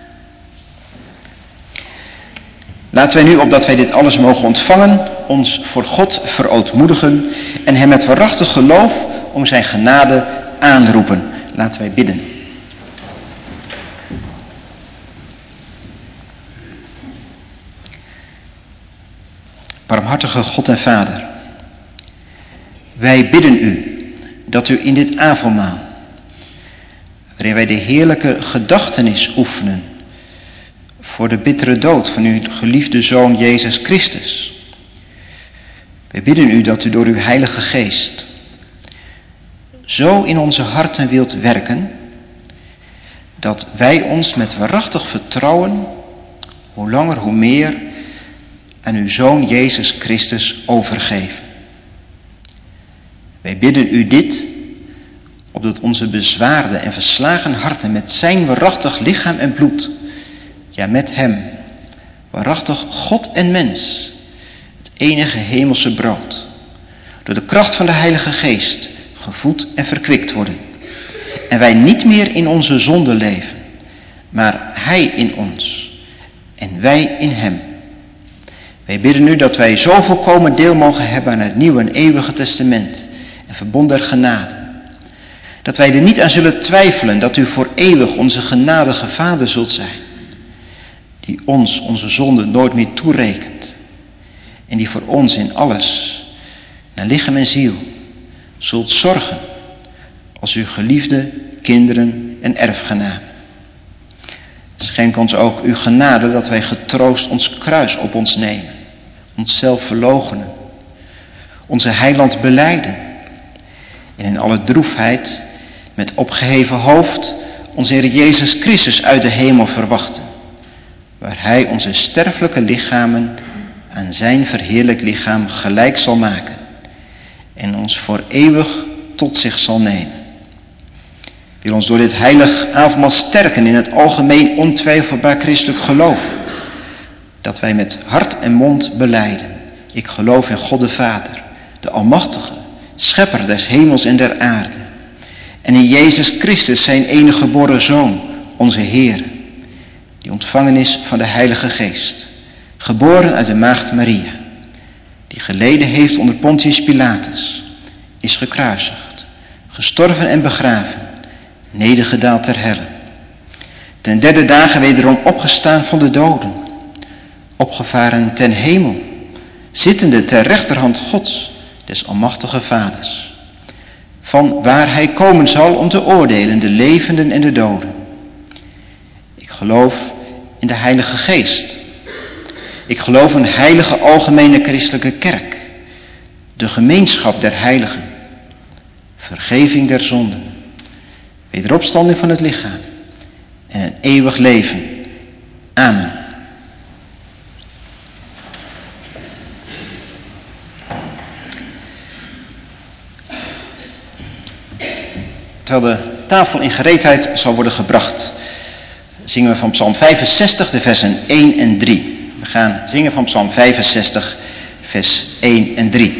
Laten wij nu, opdat wij dit alles mogen ontvangen, ons voor God verootmoedigen en hem met waarachtig geloof om zijn genade aanroepen. Laten wij bidden. Barmhartige God en Vader, wij bidden u dat u in dit avondmaal, waarin wij de heerlijke gedachtenis oefenen voor de bittere dood van uw geliefde Zoon Jezus Christus, wij bidden u dat u door uw Heilige Geest zo in onze harten wilt werken, dat wij ons met waarachtig vertrouwen, hoe langer hoe meer, aan uw Zoon Jezus Christus overgeven. Wij bidden u dit, opdat onze bezwaarde en verslagen harten met zijn waarachtig lichaam en bloed, ja met hem, waarachtig God en mens, het enige hemelse brood, door de kracht van de Heilige Geest gevoed en verkwikt worden. En wij niet meer in onze zonde leven, maar hij in ons en wij in hem. Wij bidden u dat wij zo volkomen deel mogen hebben aan het nieuwe en eeuwige testament en verbond der genade, dat wij er niet aan zullen twijfelen dat u voor eeuwig onze genadige Vader zult zijn, die ons onze zonde nooit meer toerekent en die voor ons in alles, naar lichaam en ziel, zult zorgen als uw geliefde kinderen en erfgenamen. Schenk ons ook uw genade dat wij getroost ons kruis op ons nemen, onszelf verloochenen, onze heiland belijden en in alle droefheid met opgeheven hoofd onze Heer Jezus Christus uit de hemel verwachten, waar hij onze sterfelijke lichamen aan zijn verheerlijk lichaam gelijk zal maken en ons voor eeuwig tot zich zal nemen. Wil ons door dit heilig avondmaal sterken in het algemeen ontwijfelbaar christelijk geloof, dat wij met hart en mond belijden: ik geloof in God de Vader, de Almachtige, Schepper des hemels en der aarde, en in Jezus Christus, zijn enige geboren Zoon, onze Heer, die ontvangen is van de Heilige Geest, geboren uit de maagd Maria, die geleden heeft onder Pontius Pilatus, is gekruisigd, gestorven en begraven, nedergedaald ter helle, ten derde dagen wederom opgestaan van de doden, opgevaren ten hemel, zittende ter rechterhand Gods, des almachtige Vaders, van waar hij komen zal om te oordelen de levenden en de doden. Ik geloof in de Heilige Geest. Ik geloof in een heilige algemene christelijke kerk, de gemeenschap der heiligen, vergeving der zonden, wederopstanding van het lichaam en een eeuwig leven. Amen. Terwijl de tafel in gereedheid zal worden gebracht, zingen we van Psalm 65, de versen 1 en 3. We gaan zingen van Psalm 65, vers 1 en 3.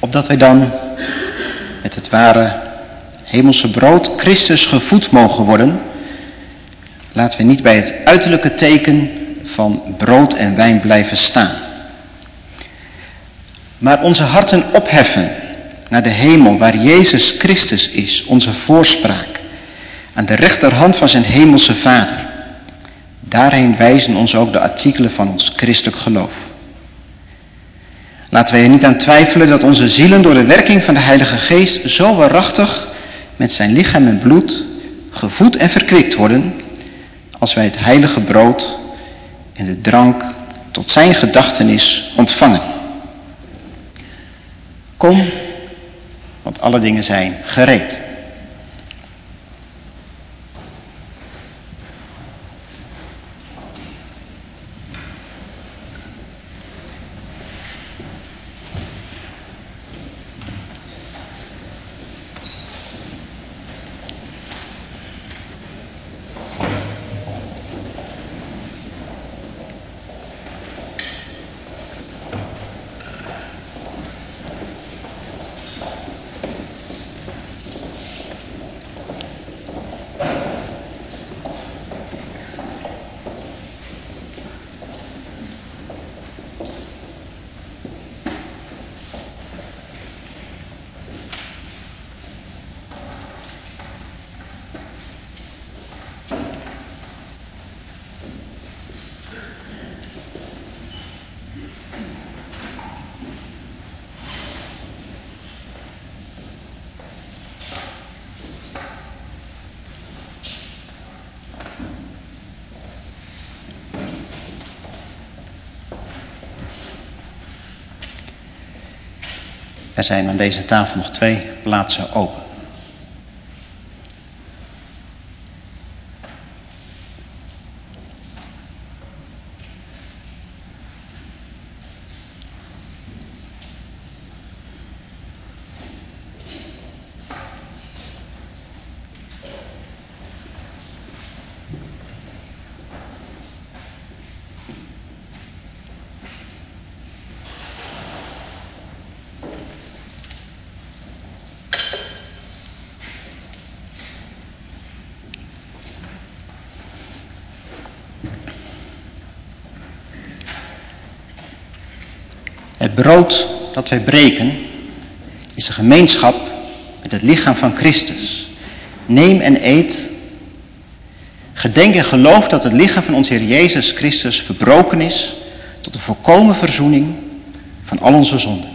opdat wij dan met het ware hemelse brood Christus gevoed mogen worden, laten we niet bij het uiterlijke teken van brood en wijn blijven staan, maar onze harten opheffen naar de hemel waar Jezus Christus is, onze voorspraak, aan de rechterhand van zijn hemelse Vader. Daarheen wijzen ons ook de artikelen van ons christelijk geloof. Laten wij er niet aan twijfelen dat onze zielen door de werking van de Heilige Geest zo waarachtig met zijn lichaam en bloed gevoed en verkwikt worden, als wij het heilige brood en de drank tot zijn gedachtenis ontvangen. Kom, want alle dingen zijn gereed. Er zijn aan deze tafel nog 2 plaatsen open. Het brood dat wij breken is een gemeenschap met het lichaam van Christus. Neem en eet. Gedenk en geloof dat het lichaam van onze Heer Jezus Christus verbroken is tot de volkomen verzoening van al onze zonden.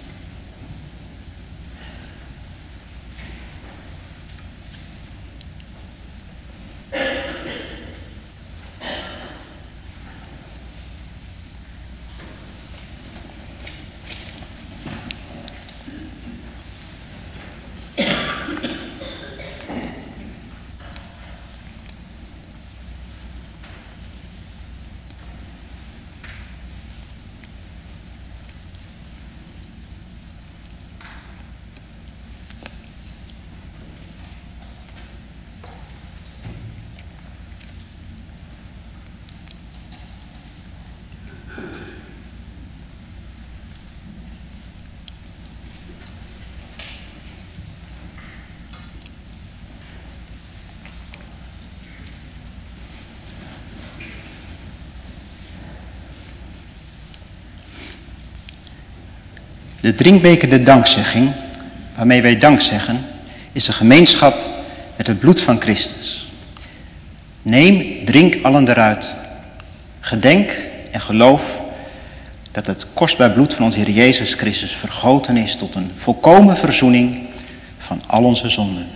De drinkbeker der dankzegging, waarmee wij dank zeggen, is een gemeenschap met het bloed van Christus. Neem, drink allen eruit. Gedenk en geloof dat het kostbaar bloed van onze Heer Jezus Christus vergoten is tot een volkomen verzoening van al onze zonden.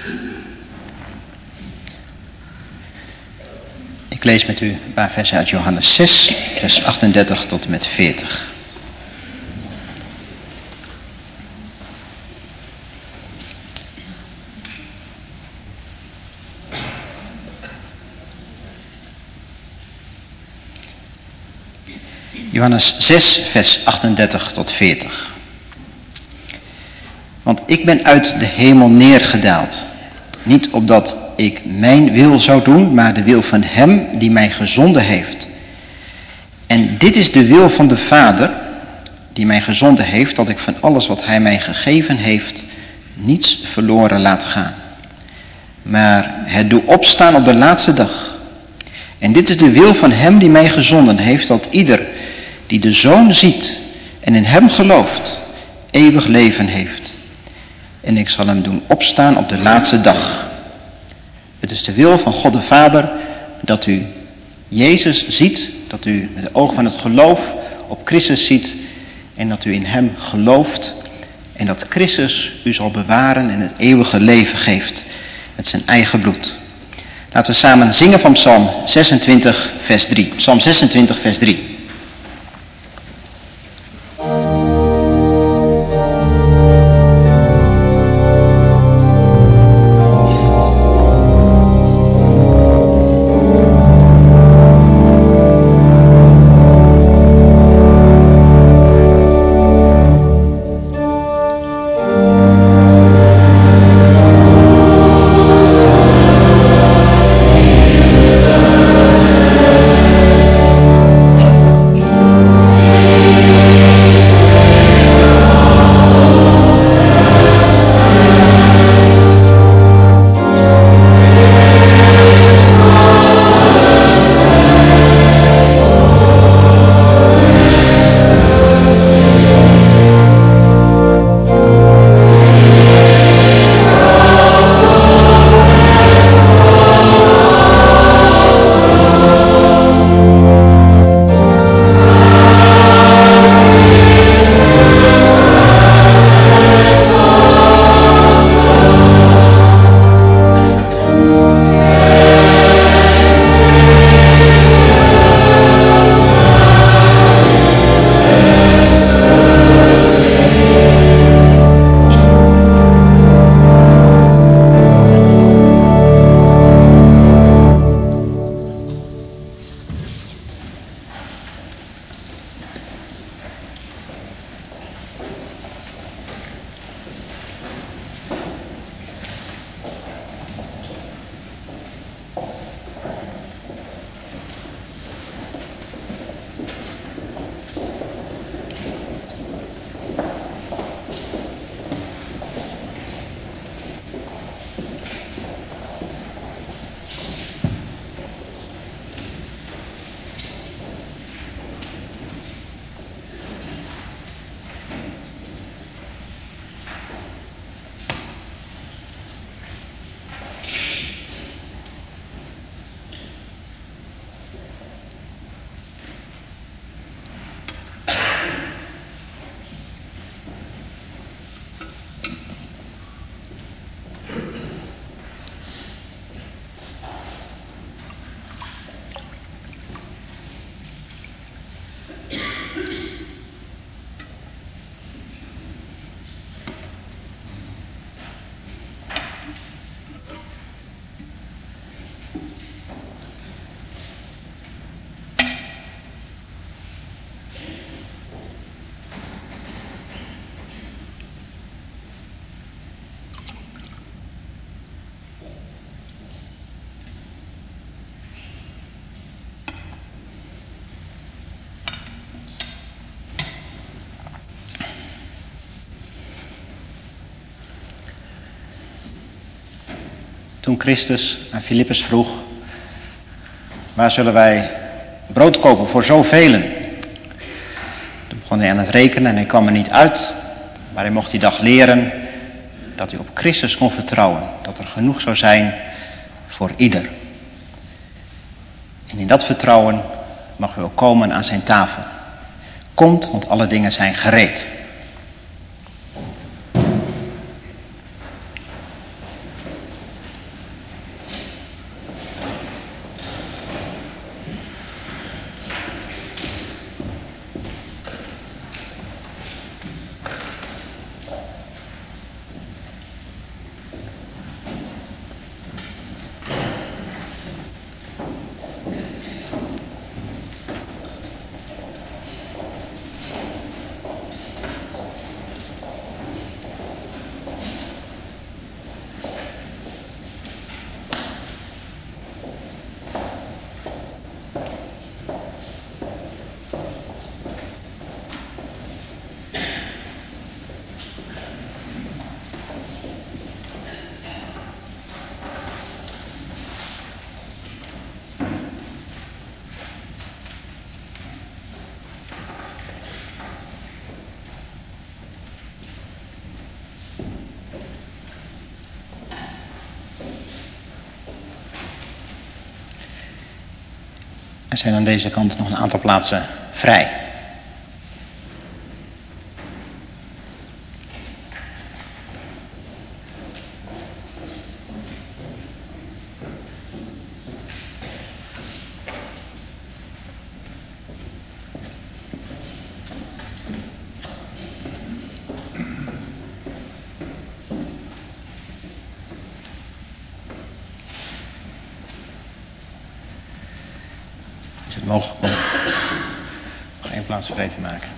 Ik lees met u een paar versen uit Johannes 6, vers 38 tot en met 40. Johannes 6, vers 38 tot 40. Want ik ben uit de hemel neergedaald, niet opdat ik mijn wil zou doen, maar de wil van hem die mij gezonden heeft. En dit is de wil van de Vader, die mij gezonden heeft, dat ik van alles wat hij mij gegeven heeft, niets verloren laat gaan. Maar het doe opstaan op de laatste dag. En dit is de wil van hem die mij gezonden heeft, dat ieder die de Zoon ziet en in hem gelooft, eeuwig leven heeft. En ik zal hem doen opstaan op de laatste dag. Het is de wil van God de Vader dat u Jezus ziet, dat u met de ogen van het geloof op Christus ziet en dat u in hem gelooft en dat Christus u zal bewaren en het eeuwige leven geeft met zijn eigen bloed. Laten we samen zingen van Psalm 26, vers 3. Psalm 26, vers 3. Toen Christus aan Filippus vroeg, waar zullen wij brood kopen voor zoveel? Toen begon hij aan het rekenen en hij kwam er niet uit. Maar hij mocht die dag leren dat hij op Christus kon vertrouwen. Dat er genoeg zou zijn voor ieder. En in dat vertrouwen mag u ook komen aan zijn tafel. Komt, want alle dingen zijn gereed. Er zijn aan deze kant nog een aantal plaatsen vrij. Is het mogelijk om nog één plaats vrij te maken?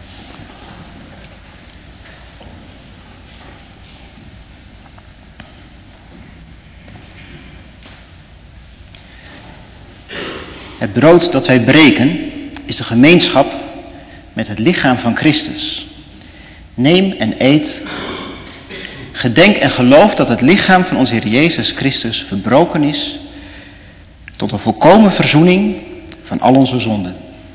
Het brood dat wij breken is de gemeenschap met het lichaam van Christus. Neem en eet. Gedenk en geloof dat het lichaam van onze Heer Jezus Christus verbroken is tot een volkomen verzoening van al onze zonden.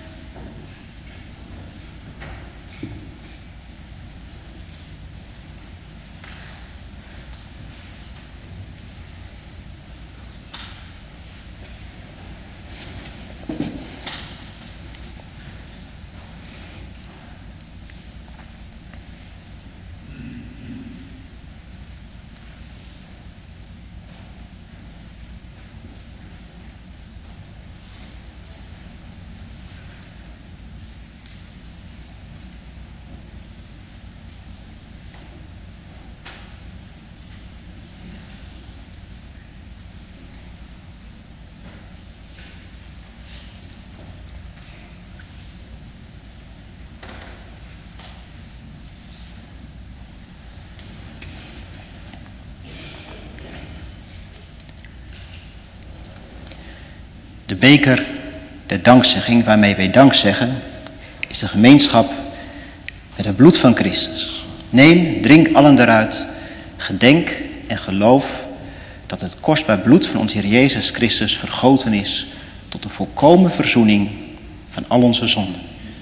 De beker der dankzegging waarmee wij dank zeggen, is de gemeenschap met het bloed van Christus. Neem, drink allen daaruit, gedenk en geloof dat het kostbaar bloed van onze Heer Jezus Christus vergoten is tot de volkomen verzoening van al onze zonden.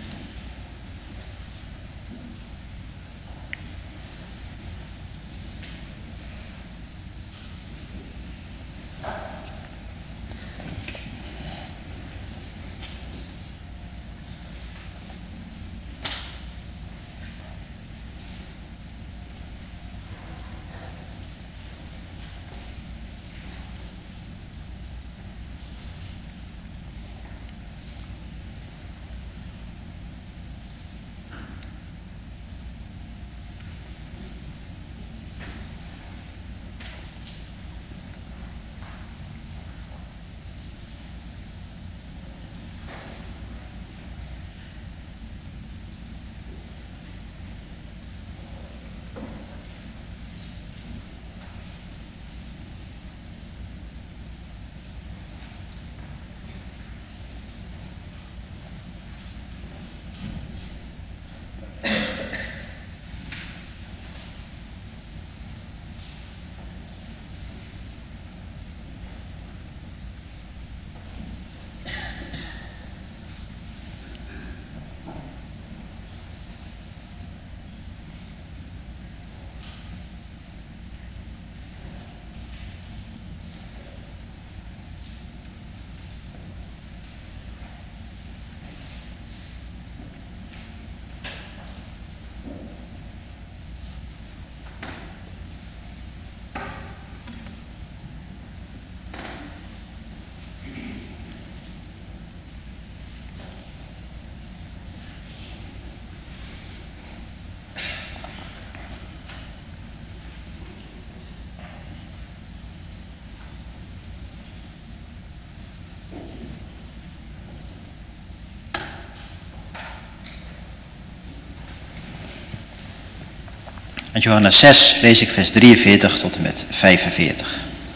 Uit Johannes 6 lees ik vers 43 tot en met 45.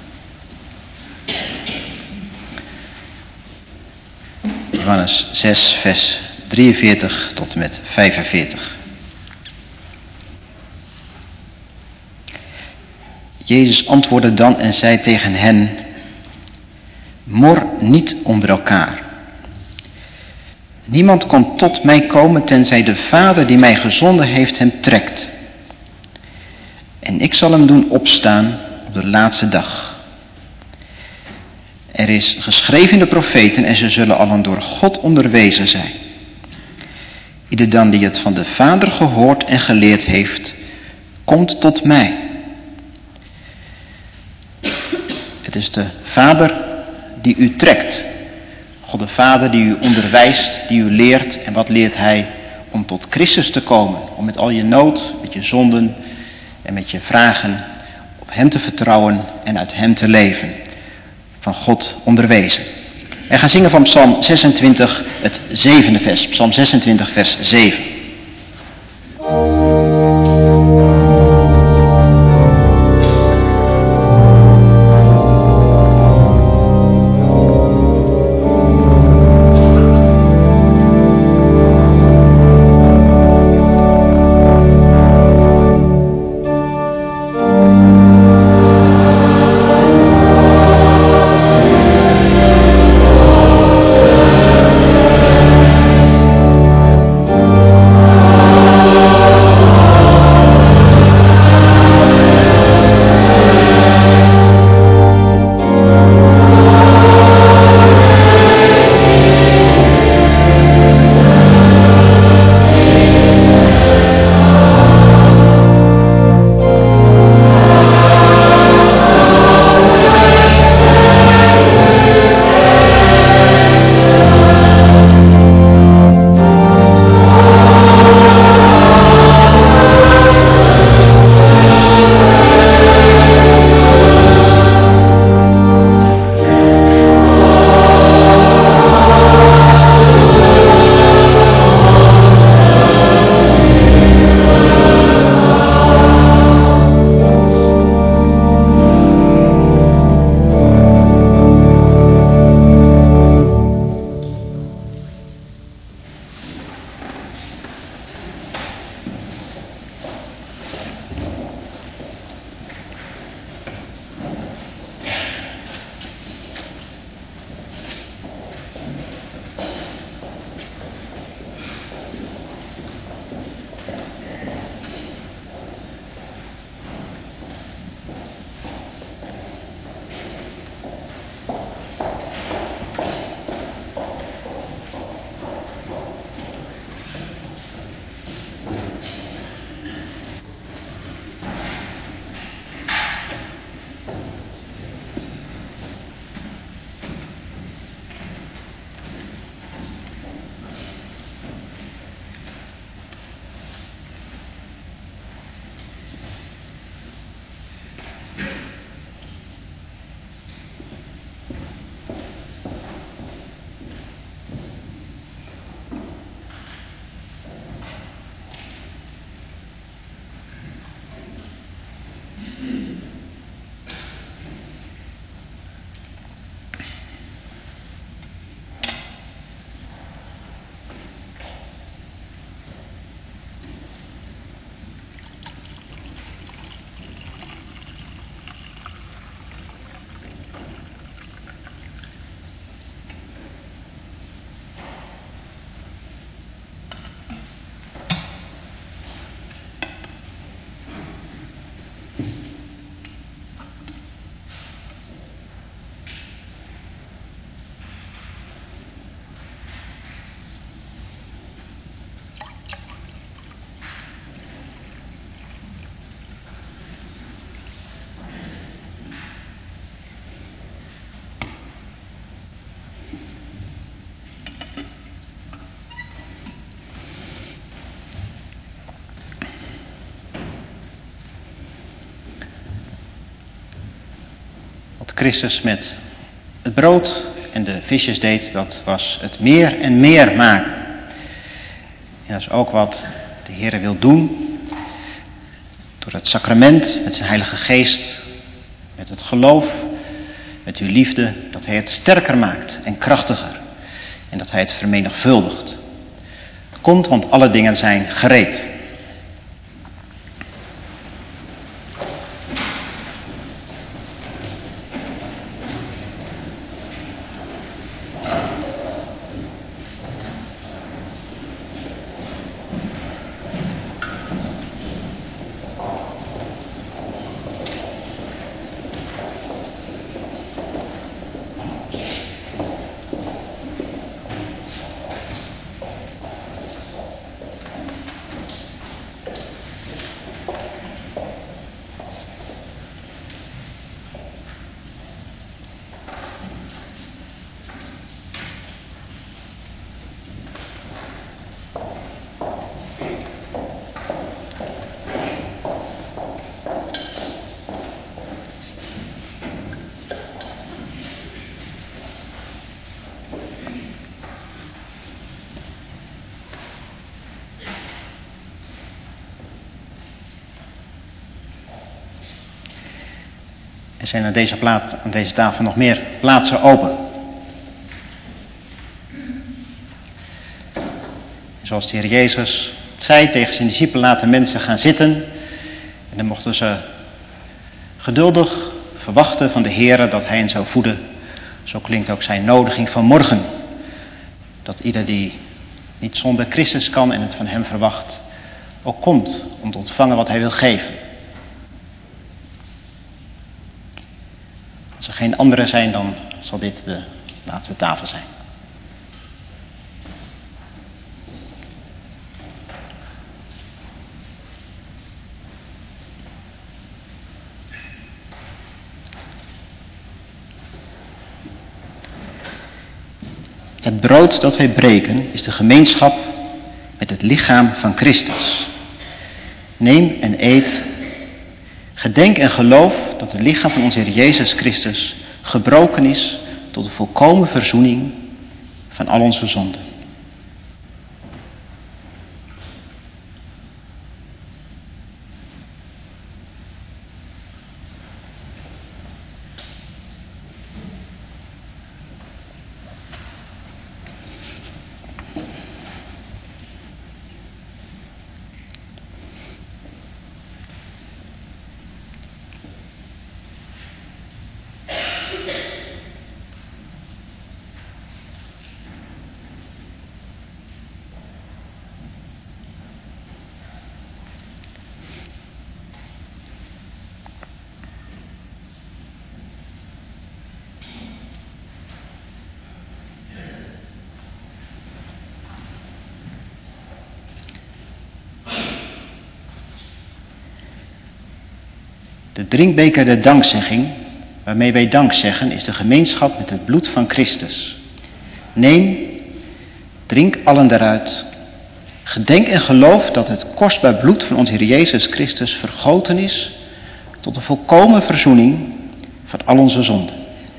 Johannes 6 vers 43 tot en met 45. Jezus antwoordde dan en zei tegen hen: mor niet onder elkaar. Niemand kon tot mij komen tenzij de Vader die mij gezonden heeft hem trekt. En ik zal hem doen opstaan op de laatste dag. Er is geschreven in de profeten en ze zullen allen door God onderwezen zijn. Ieder dan die het van de Vader gehoord en geleerd heeft, komt tot mij. Het is de Vader die u trekt. God de Vader die u onderwijst, die u leert. En wat leert Hij? Om tot Christus te komen. Om met al je nood, met je zonden en met je vragen op Hem te vertrouwen en uit Hem te leven. Van God onderwezen. Wij gaan zingen van Psalm 26, het 7e vers. Psalm 26, vers 7. Christus met het brood en de visjes deed, dat was het meer en meer maken. En dat is ook wat de Heer wil doen. Door het sacrament, met zijn Heilige Geest, met het geloof, met uw liefde, dat Hij het sterker maakt en krachtiger. En dat Hij het vermenigvuldigt. Komt, want alle dingen zijn gereed. Er zijn aan deze tafel nog meer plaatsen open. Zoals de Heer Jezus zei tegen zijn discipelen, laten mensen gaan zitten. En dan mochten ze geduldig verwachten van de Heer dat hij hen zou voeden. Zo klinkt ook zijn nodiging van morgen. Dat ieder die niet zonder Christus kan en het van hem verwacht, ook komt om te ontvangen wat hij wil geven. Als er geen anderen zijn, dan zal dit de laatste tafel zijn. Het brood dat wij breken is de gemeenschap met het lichaam van Christus. Neem en eet. Gedenk en geloof dat het lichaam van onze Heer Jezus Christus gebroken is tot de volkomen verzoening van al onze zonden. De drinkbeker der dankzegging, waarmee wij dank zeggen, is de gemeenschap met het bloed van Christus. Neem, drink allen daaruit. Gedenk en geloof dat het kostbaar bloed van onze Heer Jezus Christus vergoten is tot de volkomen verzoening van al onze zonden.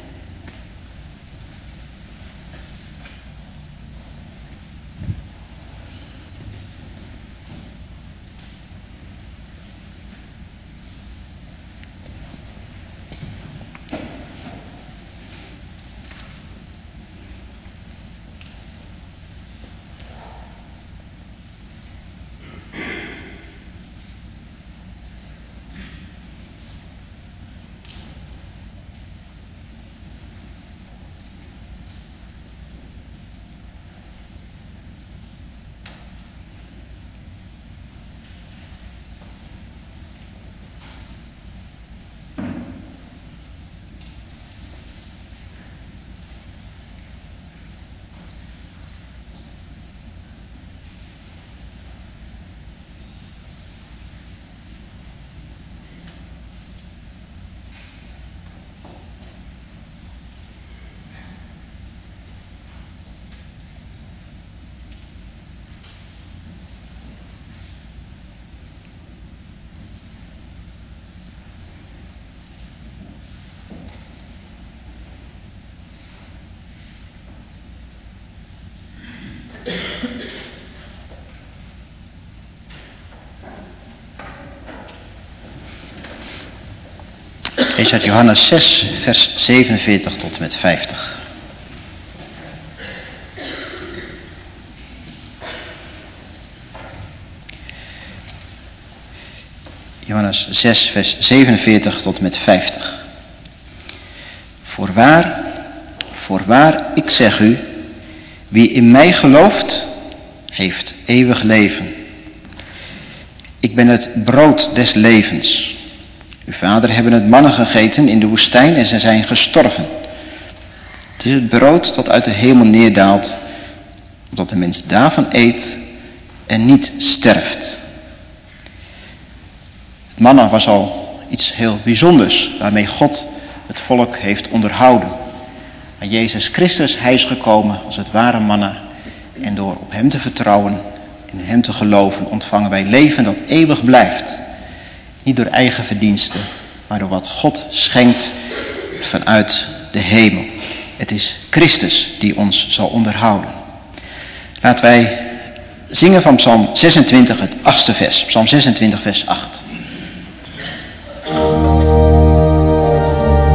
Lees uit Johannes 6, vers 47 tot en met 50. Johannes 6, vers 47 tot en met 50. Voorwaar, ik zeg u, wie in mij gelooft, heeft eeuwig leven. Ik ben het brood des levens. Uw vader hebben het mannen gegeten in de woestijn en ze zijn gestorven. Het is het brood dat uit de hemel neerdaalt, opdat de mens daarvan eet en niet sterft. Het manna was al iets heel bijzonders, waarmee God het volk heeft onderhouden. Maar Jezus Christus, hij is gekomen als het ware manna. En door op hem te vertrouwen, in hem te geloven, ontvangen wij leven dat eeuwig blijft. Niet door eigen verdiensten, maar door wat God schenkt vanuit de hemel. Het is Christus die ons zal onderhouden. Laten wij zingen van Psalm 26, het 8e vers. Psalm 26, vers 8.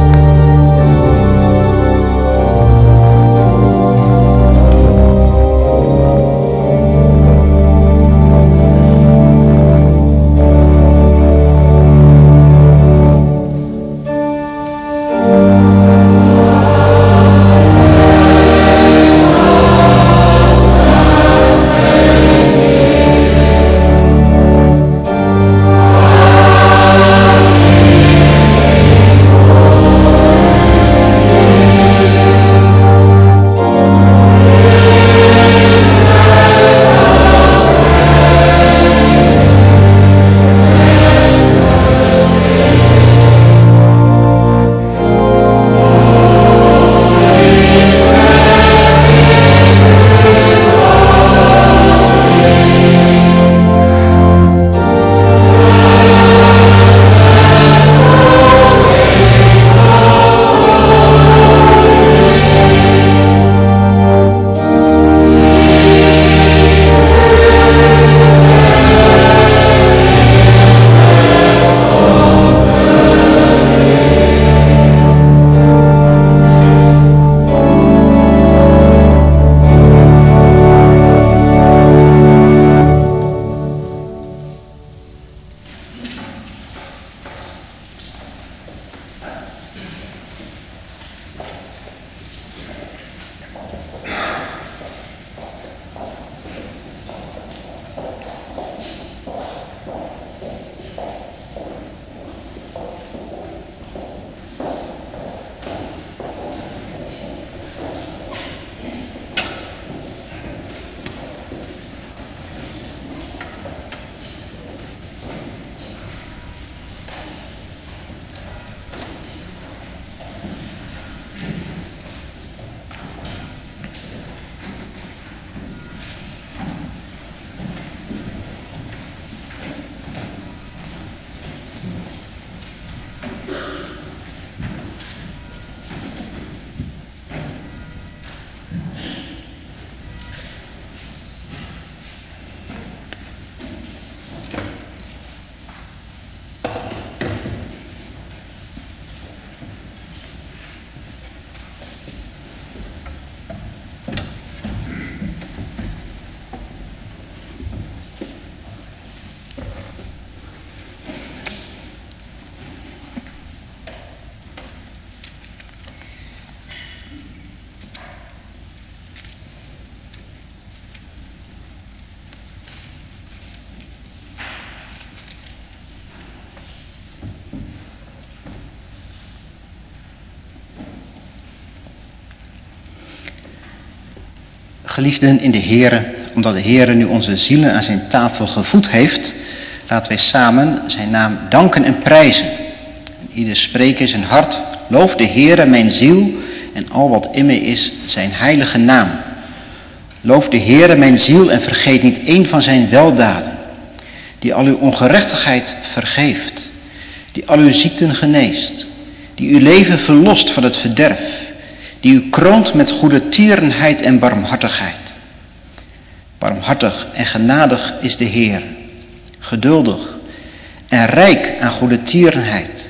Geliefden in de Heere, omdat de Heere nu onze zielen aan zijn tafel gevoed heeft, laten wij samen zijn naam danken en prijzen. En ieder spreekt in zijn hart, loof de Heere mijn ziel en al wat in mij is zijn heilige naam. Loof de Heere mijn ziel en vergeet niet één van zijn weldaden, die al uw ongerechtigheid vergeeft, die al uw ziekten geneest, die uw leven verlost van het verderf, die u kroont met goedertierenheid en barmhartigheid. Barmhartig en genadig is de Heer, geduldig en rijk aan goedertierenheid.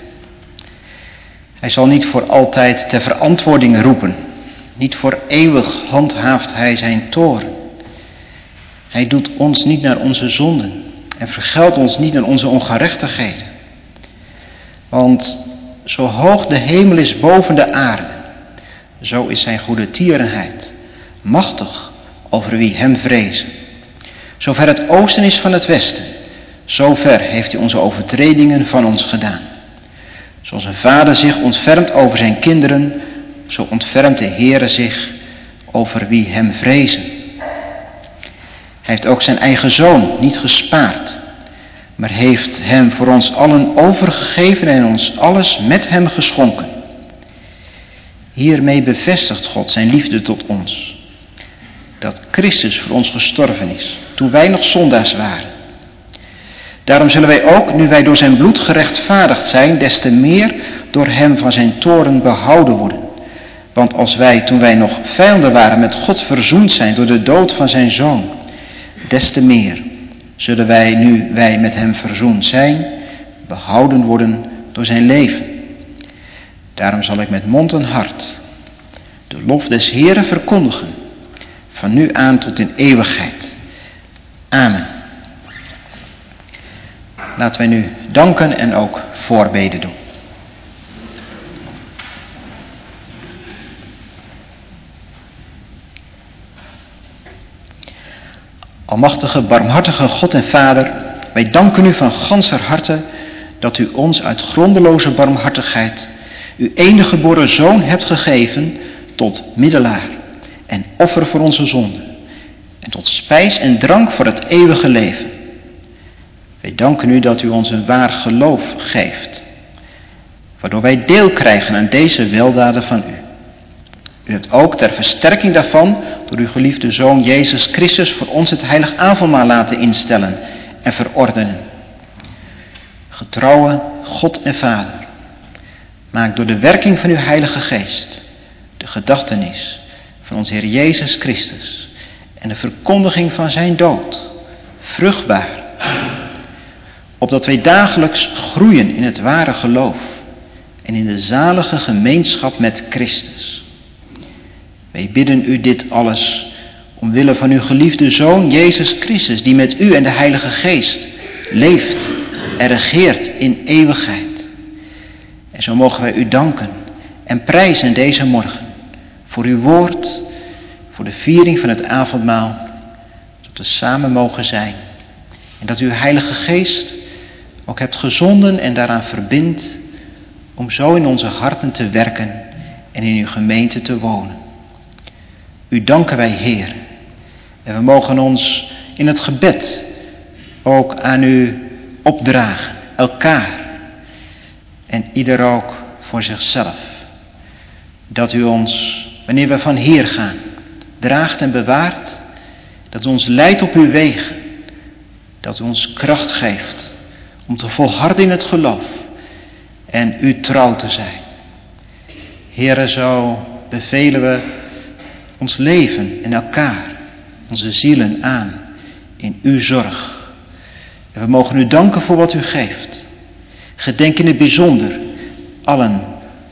Hij zal niet voor altijd ter verantwoording roepen, niet voor eeuwig handhaaft hij zijn toorn. Hij doet ons niet naar onze zonden en vergeldt ons niet naar onze ongerechtigheden. Want zo hoog de hemel is boven de aarde, zo is zijn goedertierenheid machtig over wie hem vrezen. Zover het oosten is van het westen, zover heeft hij onze overtredingen van ons gedaan. Zoals een vader zich ontfermt over zijn kinderen, zo ontfermt de Heere zich over wie hem vrezen. Hij heeft ook zijn eigen zoon niet gespaard, maar heeft hem voor ons allen overgegeven en ons alles met hem geschonken. Hiermee bevestigt God zijn liefde tot ons, dat Christus voor ons gestorven is, toen wij nog zondaars waren. Daarom zullen wij ook, nu wij door zijn bloed gerechtvaardigd zijn, des te meer door hem van zijn toorn behouden worden. Want als wij, toen wij nog vijanden waren, met God verzoend zijn door de dood van zijn zoon, des te meer zullen wij, nu wij met hem verzoend zijn, behouden worden door zijn leven. Daarom zal ik met mond en hart de lof des Heeren verkondigen, van nu aan tot in eeuwigheid. Amen. Laten wij nu danken en ook voorbeden doen. Almachtige, barmhartige God en Vader, wij danken u van ganser harte dat u ons uit grondeloze barmhartigheid uw enige geboren Zoon hebt gegeven tot middelaar en offer voor onze zonden en tot spijs en drank voor het eeuwige leven. Wij danken u dat u ons een waar geloof geeft, waardoor wij deel krijgen aan deze weldaden van u. U hebt ook ter versterking daarvan door uw geliefde Zoon Jezus Christus voor ons het heilig avondmaal laten instellen en verordenen. Getrouwe God en Vader, maak door de werking van uw Heilige Geest de gedachtenis van onze Heer Jezus Christus en de verkondiging van zijn dood vruchtbaar, opdat wij dagelijks groeien in het ware geloof en in de zalige gemeenschap met Christus. Wij bidden u dit alles omwille van uw geliefde Zoon Jezus Christus, die met u en de Heilige Geest leeft en regeert in eeuwigheid. En zo mogen wij u danken en prijzen deze morgen voor uw woord, voor de viering van het avondmaal, dat we samen mogen zijn. En dat uw Heilige Geest ook hebt gezonden en daaraan verbindt om zo in onze harten te werken en in uw gemeente te wonen. U danken wij, Heer. En we mogen ons in het gebed ook aan u opdragen, elkaar. En ieder ook voor zichzelf. Dat u ons, wanneer we van hier gaan, draagt en bewaart. Dat u ons leidt op uw wegen. Dat u ons kracht geeft om te volharden in het geloof. En u trouw te zijn. Heere, zo bevelen we ons leven en elkaar, onze zielen aan in uw zorg. En we mogen u danken voor wat u geeft. Gedenk in het bijzonder allen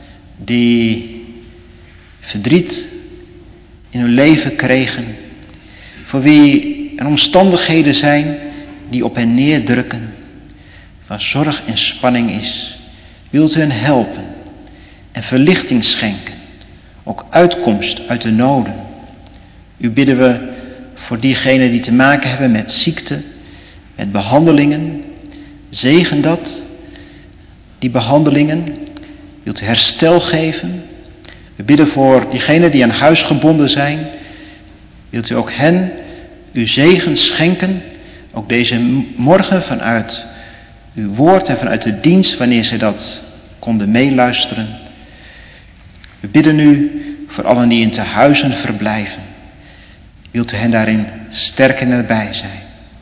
die verdriet in hun leven kregen. Voor wie er omstandigheden zijn die op hen neerdrukken. Waar zorg en spanning is. Wilt u hen helpen en verlichting schenken. Ook uitkomst uit de noden. U bidden we voor diegenen die te maken hebben met ziekte, met behandelingen. Zegen dat, die behandelingen. Wilt u herstel geven. We bidden voor diegenen die aan huis gebonden zijn. Wilt u ook hen uw zegen schenken, ook deze morgen vanuit uw woord en vanuit de dienst, wanneer ze dat konden meeluisteren. We bidden u voor allen die in tehuizen verblijven. Wilt u hen daarin sterken en erbij zijn.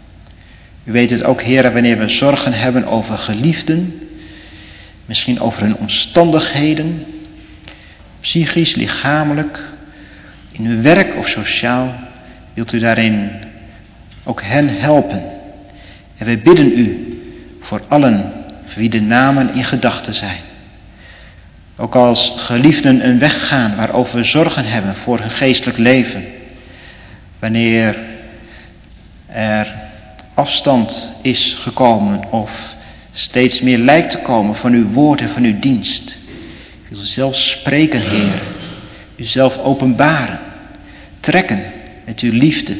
U weet het ook, Heer, wanneer we zorgen hebben over geliefden, misschien over hun omstandigheden, psychisch, lichamelijk, in uw werk of sociaal, wilt u daarin ook hen helpen. En wij bidden u voor allen voor wie de namen in gedachten zijn. Ook als geliefden een weg gaan waarover we zorgen hebben voor hun geestelijk leven. Wanneer er afstand is gekomen of steeds meer lijkt te komen van uw woord en van uw dienst. U wilt zelf spreken, Heer. U zelf openbaren. Trekken met uw liefde.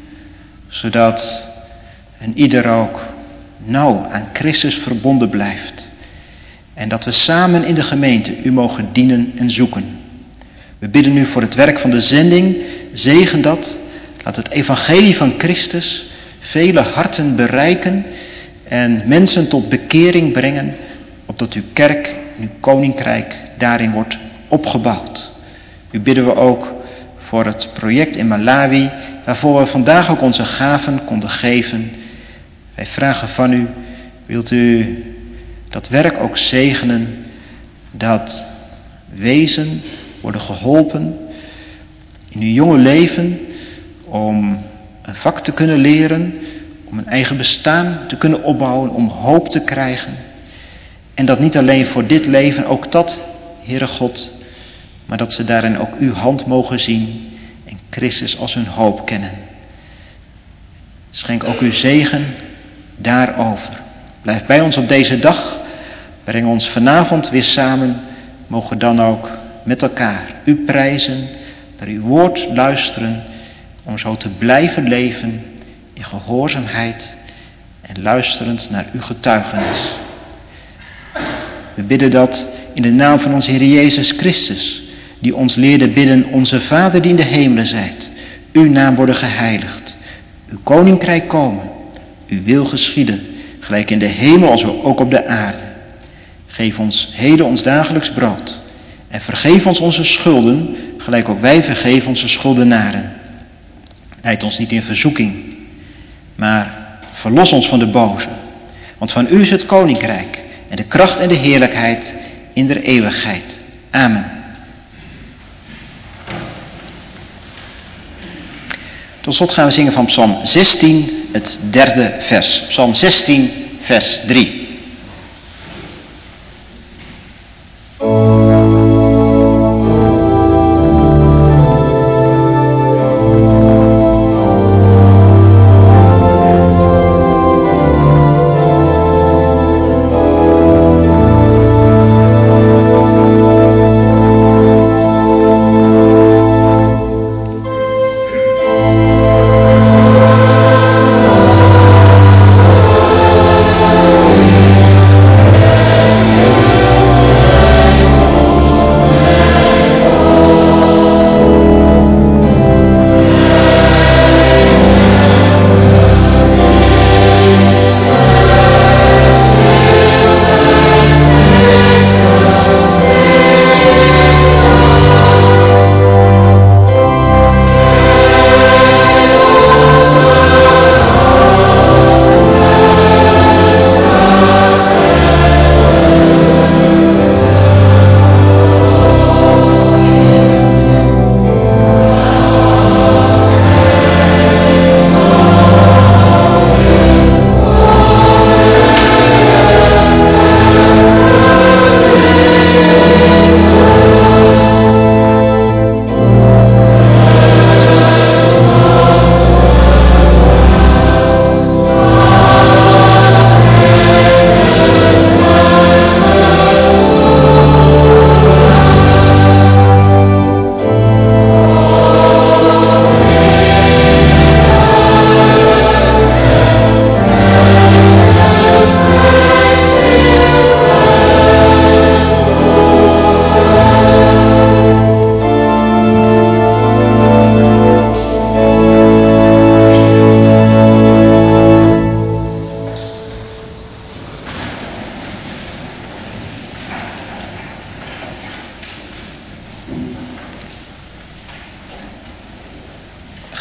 Zodat een ieder ook nauw aan Christus verbonden blijft. En dat we samen in de gemeente u mogen dienen en zoeken. We bidden u voor het werk van de zending. Zegen dat. Laat het evangelie van Christus vele harten bereiken en mensen tot bekering brengen, opdat uw kerk, uw koninkrijk daarin wordt opgebouwd. U bidden we ook voor het project in Malawi, waarvoor we vandaag ook onze gaven konden geven. Wij vragen van u, wilt u dat werk ook zegenen, dat wezen worden geholpen in uw jonge leven om een vak te kunnen leren, om een eigen bestaan te kunnen opbouwen, om hoop te krijgen. En dat niet alleen voor dit leven, ook dat, Heere God, maar dat ze daarin ook uw hand mogen zien en Christus als hun hoop kennen. Schenk ook uw zegen daarover. Blijf bij ons op deze dag. Breng ons vanavond weer samen. Mogen dan ook met elkaar u prijzen, naar uw woord luisteren, om zo te blijven leven in gehoorzaamheid en luisterend naar uw getuigenis. We bidden dat in de naam van onze Heer Jezus Christus, die ons leerde bidden: onze Vader die in de hemelen zijt, uw naam worden geheiligd, uw koninkrijk komen, uw wil geschieden, gelijk in de hemel als ook op de aarde. Geef ons heden ons dagelijks brood en vergeef ons onze schulden, gelijk ook wij vergeven onze schuldenaren. Leid ons niet in verzoeking, maar verlos ons van de boze. Want van u is het koninkrijk en de kracht en de heerlijkheid in der eeuwigheid. Amen. Tot slot gaan we zingen van Psalm 16, het 3e vers. Psalm 16, vers 3.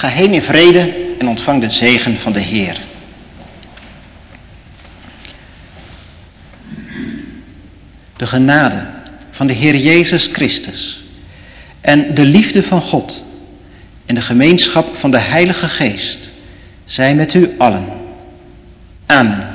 Ga heen in vrede en ontvang de zegen van de Heer. De genade van de Heer Jezus Christus en de liefde van God en de gemeenschap van de Heilige Geest zij met u allen. Amen.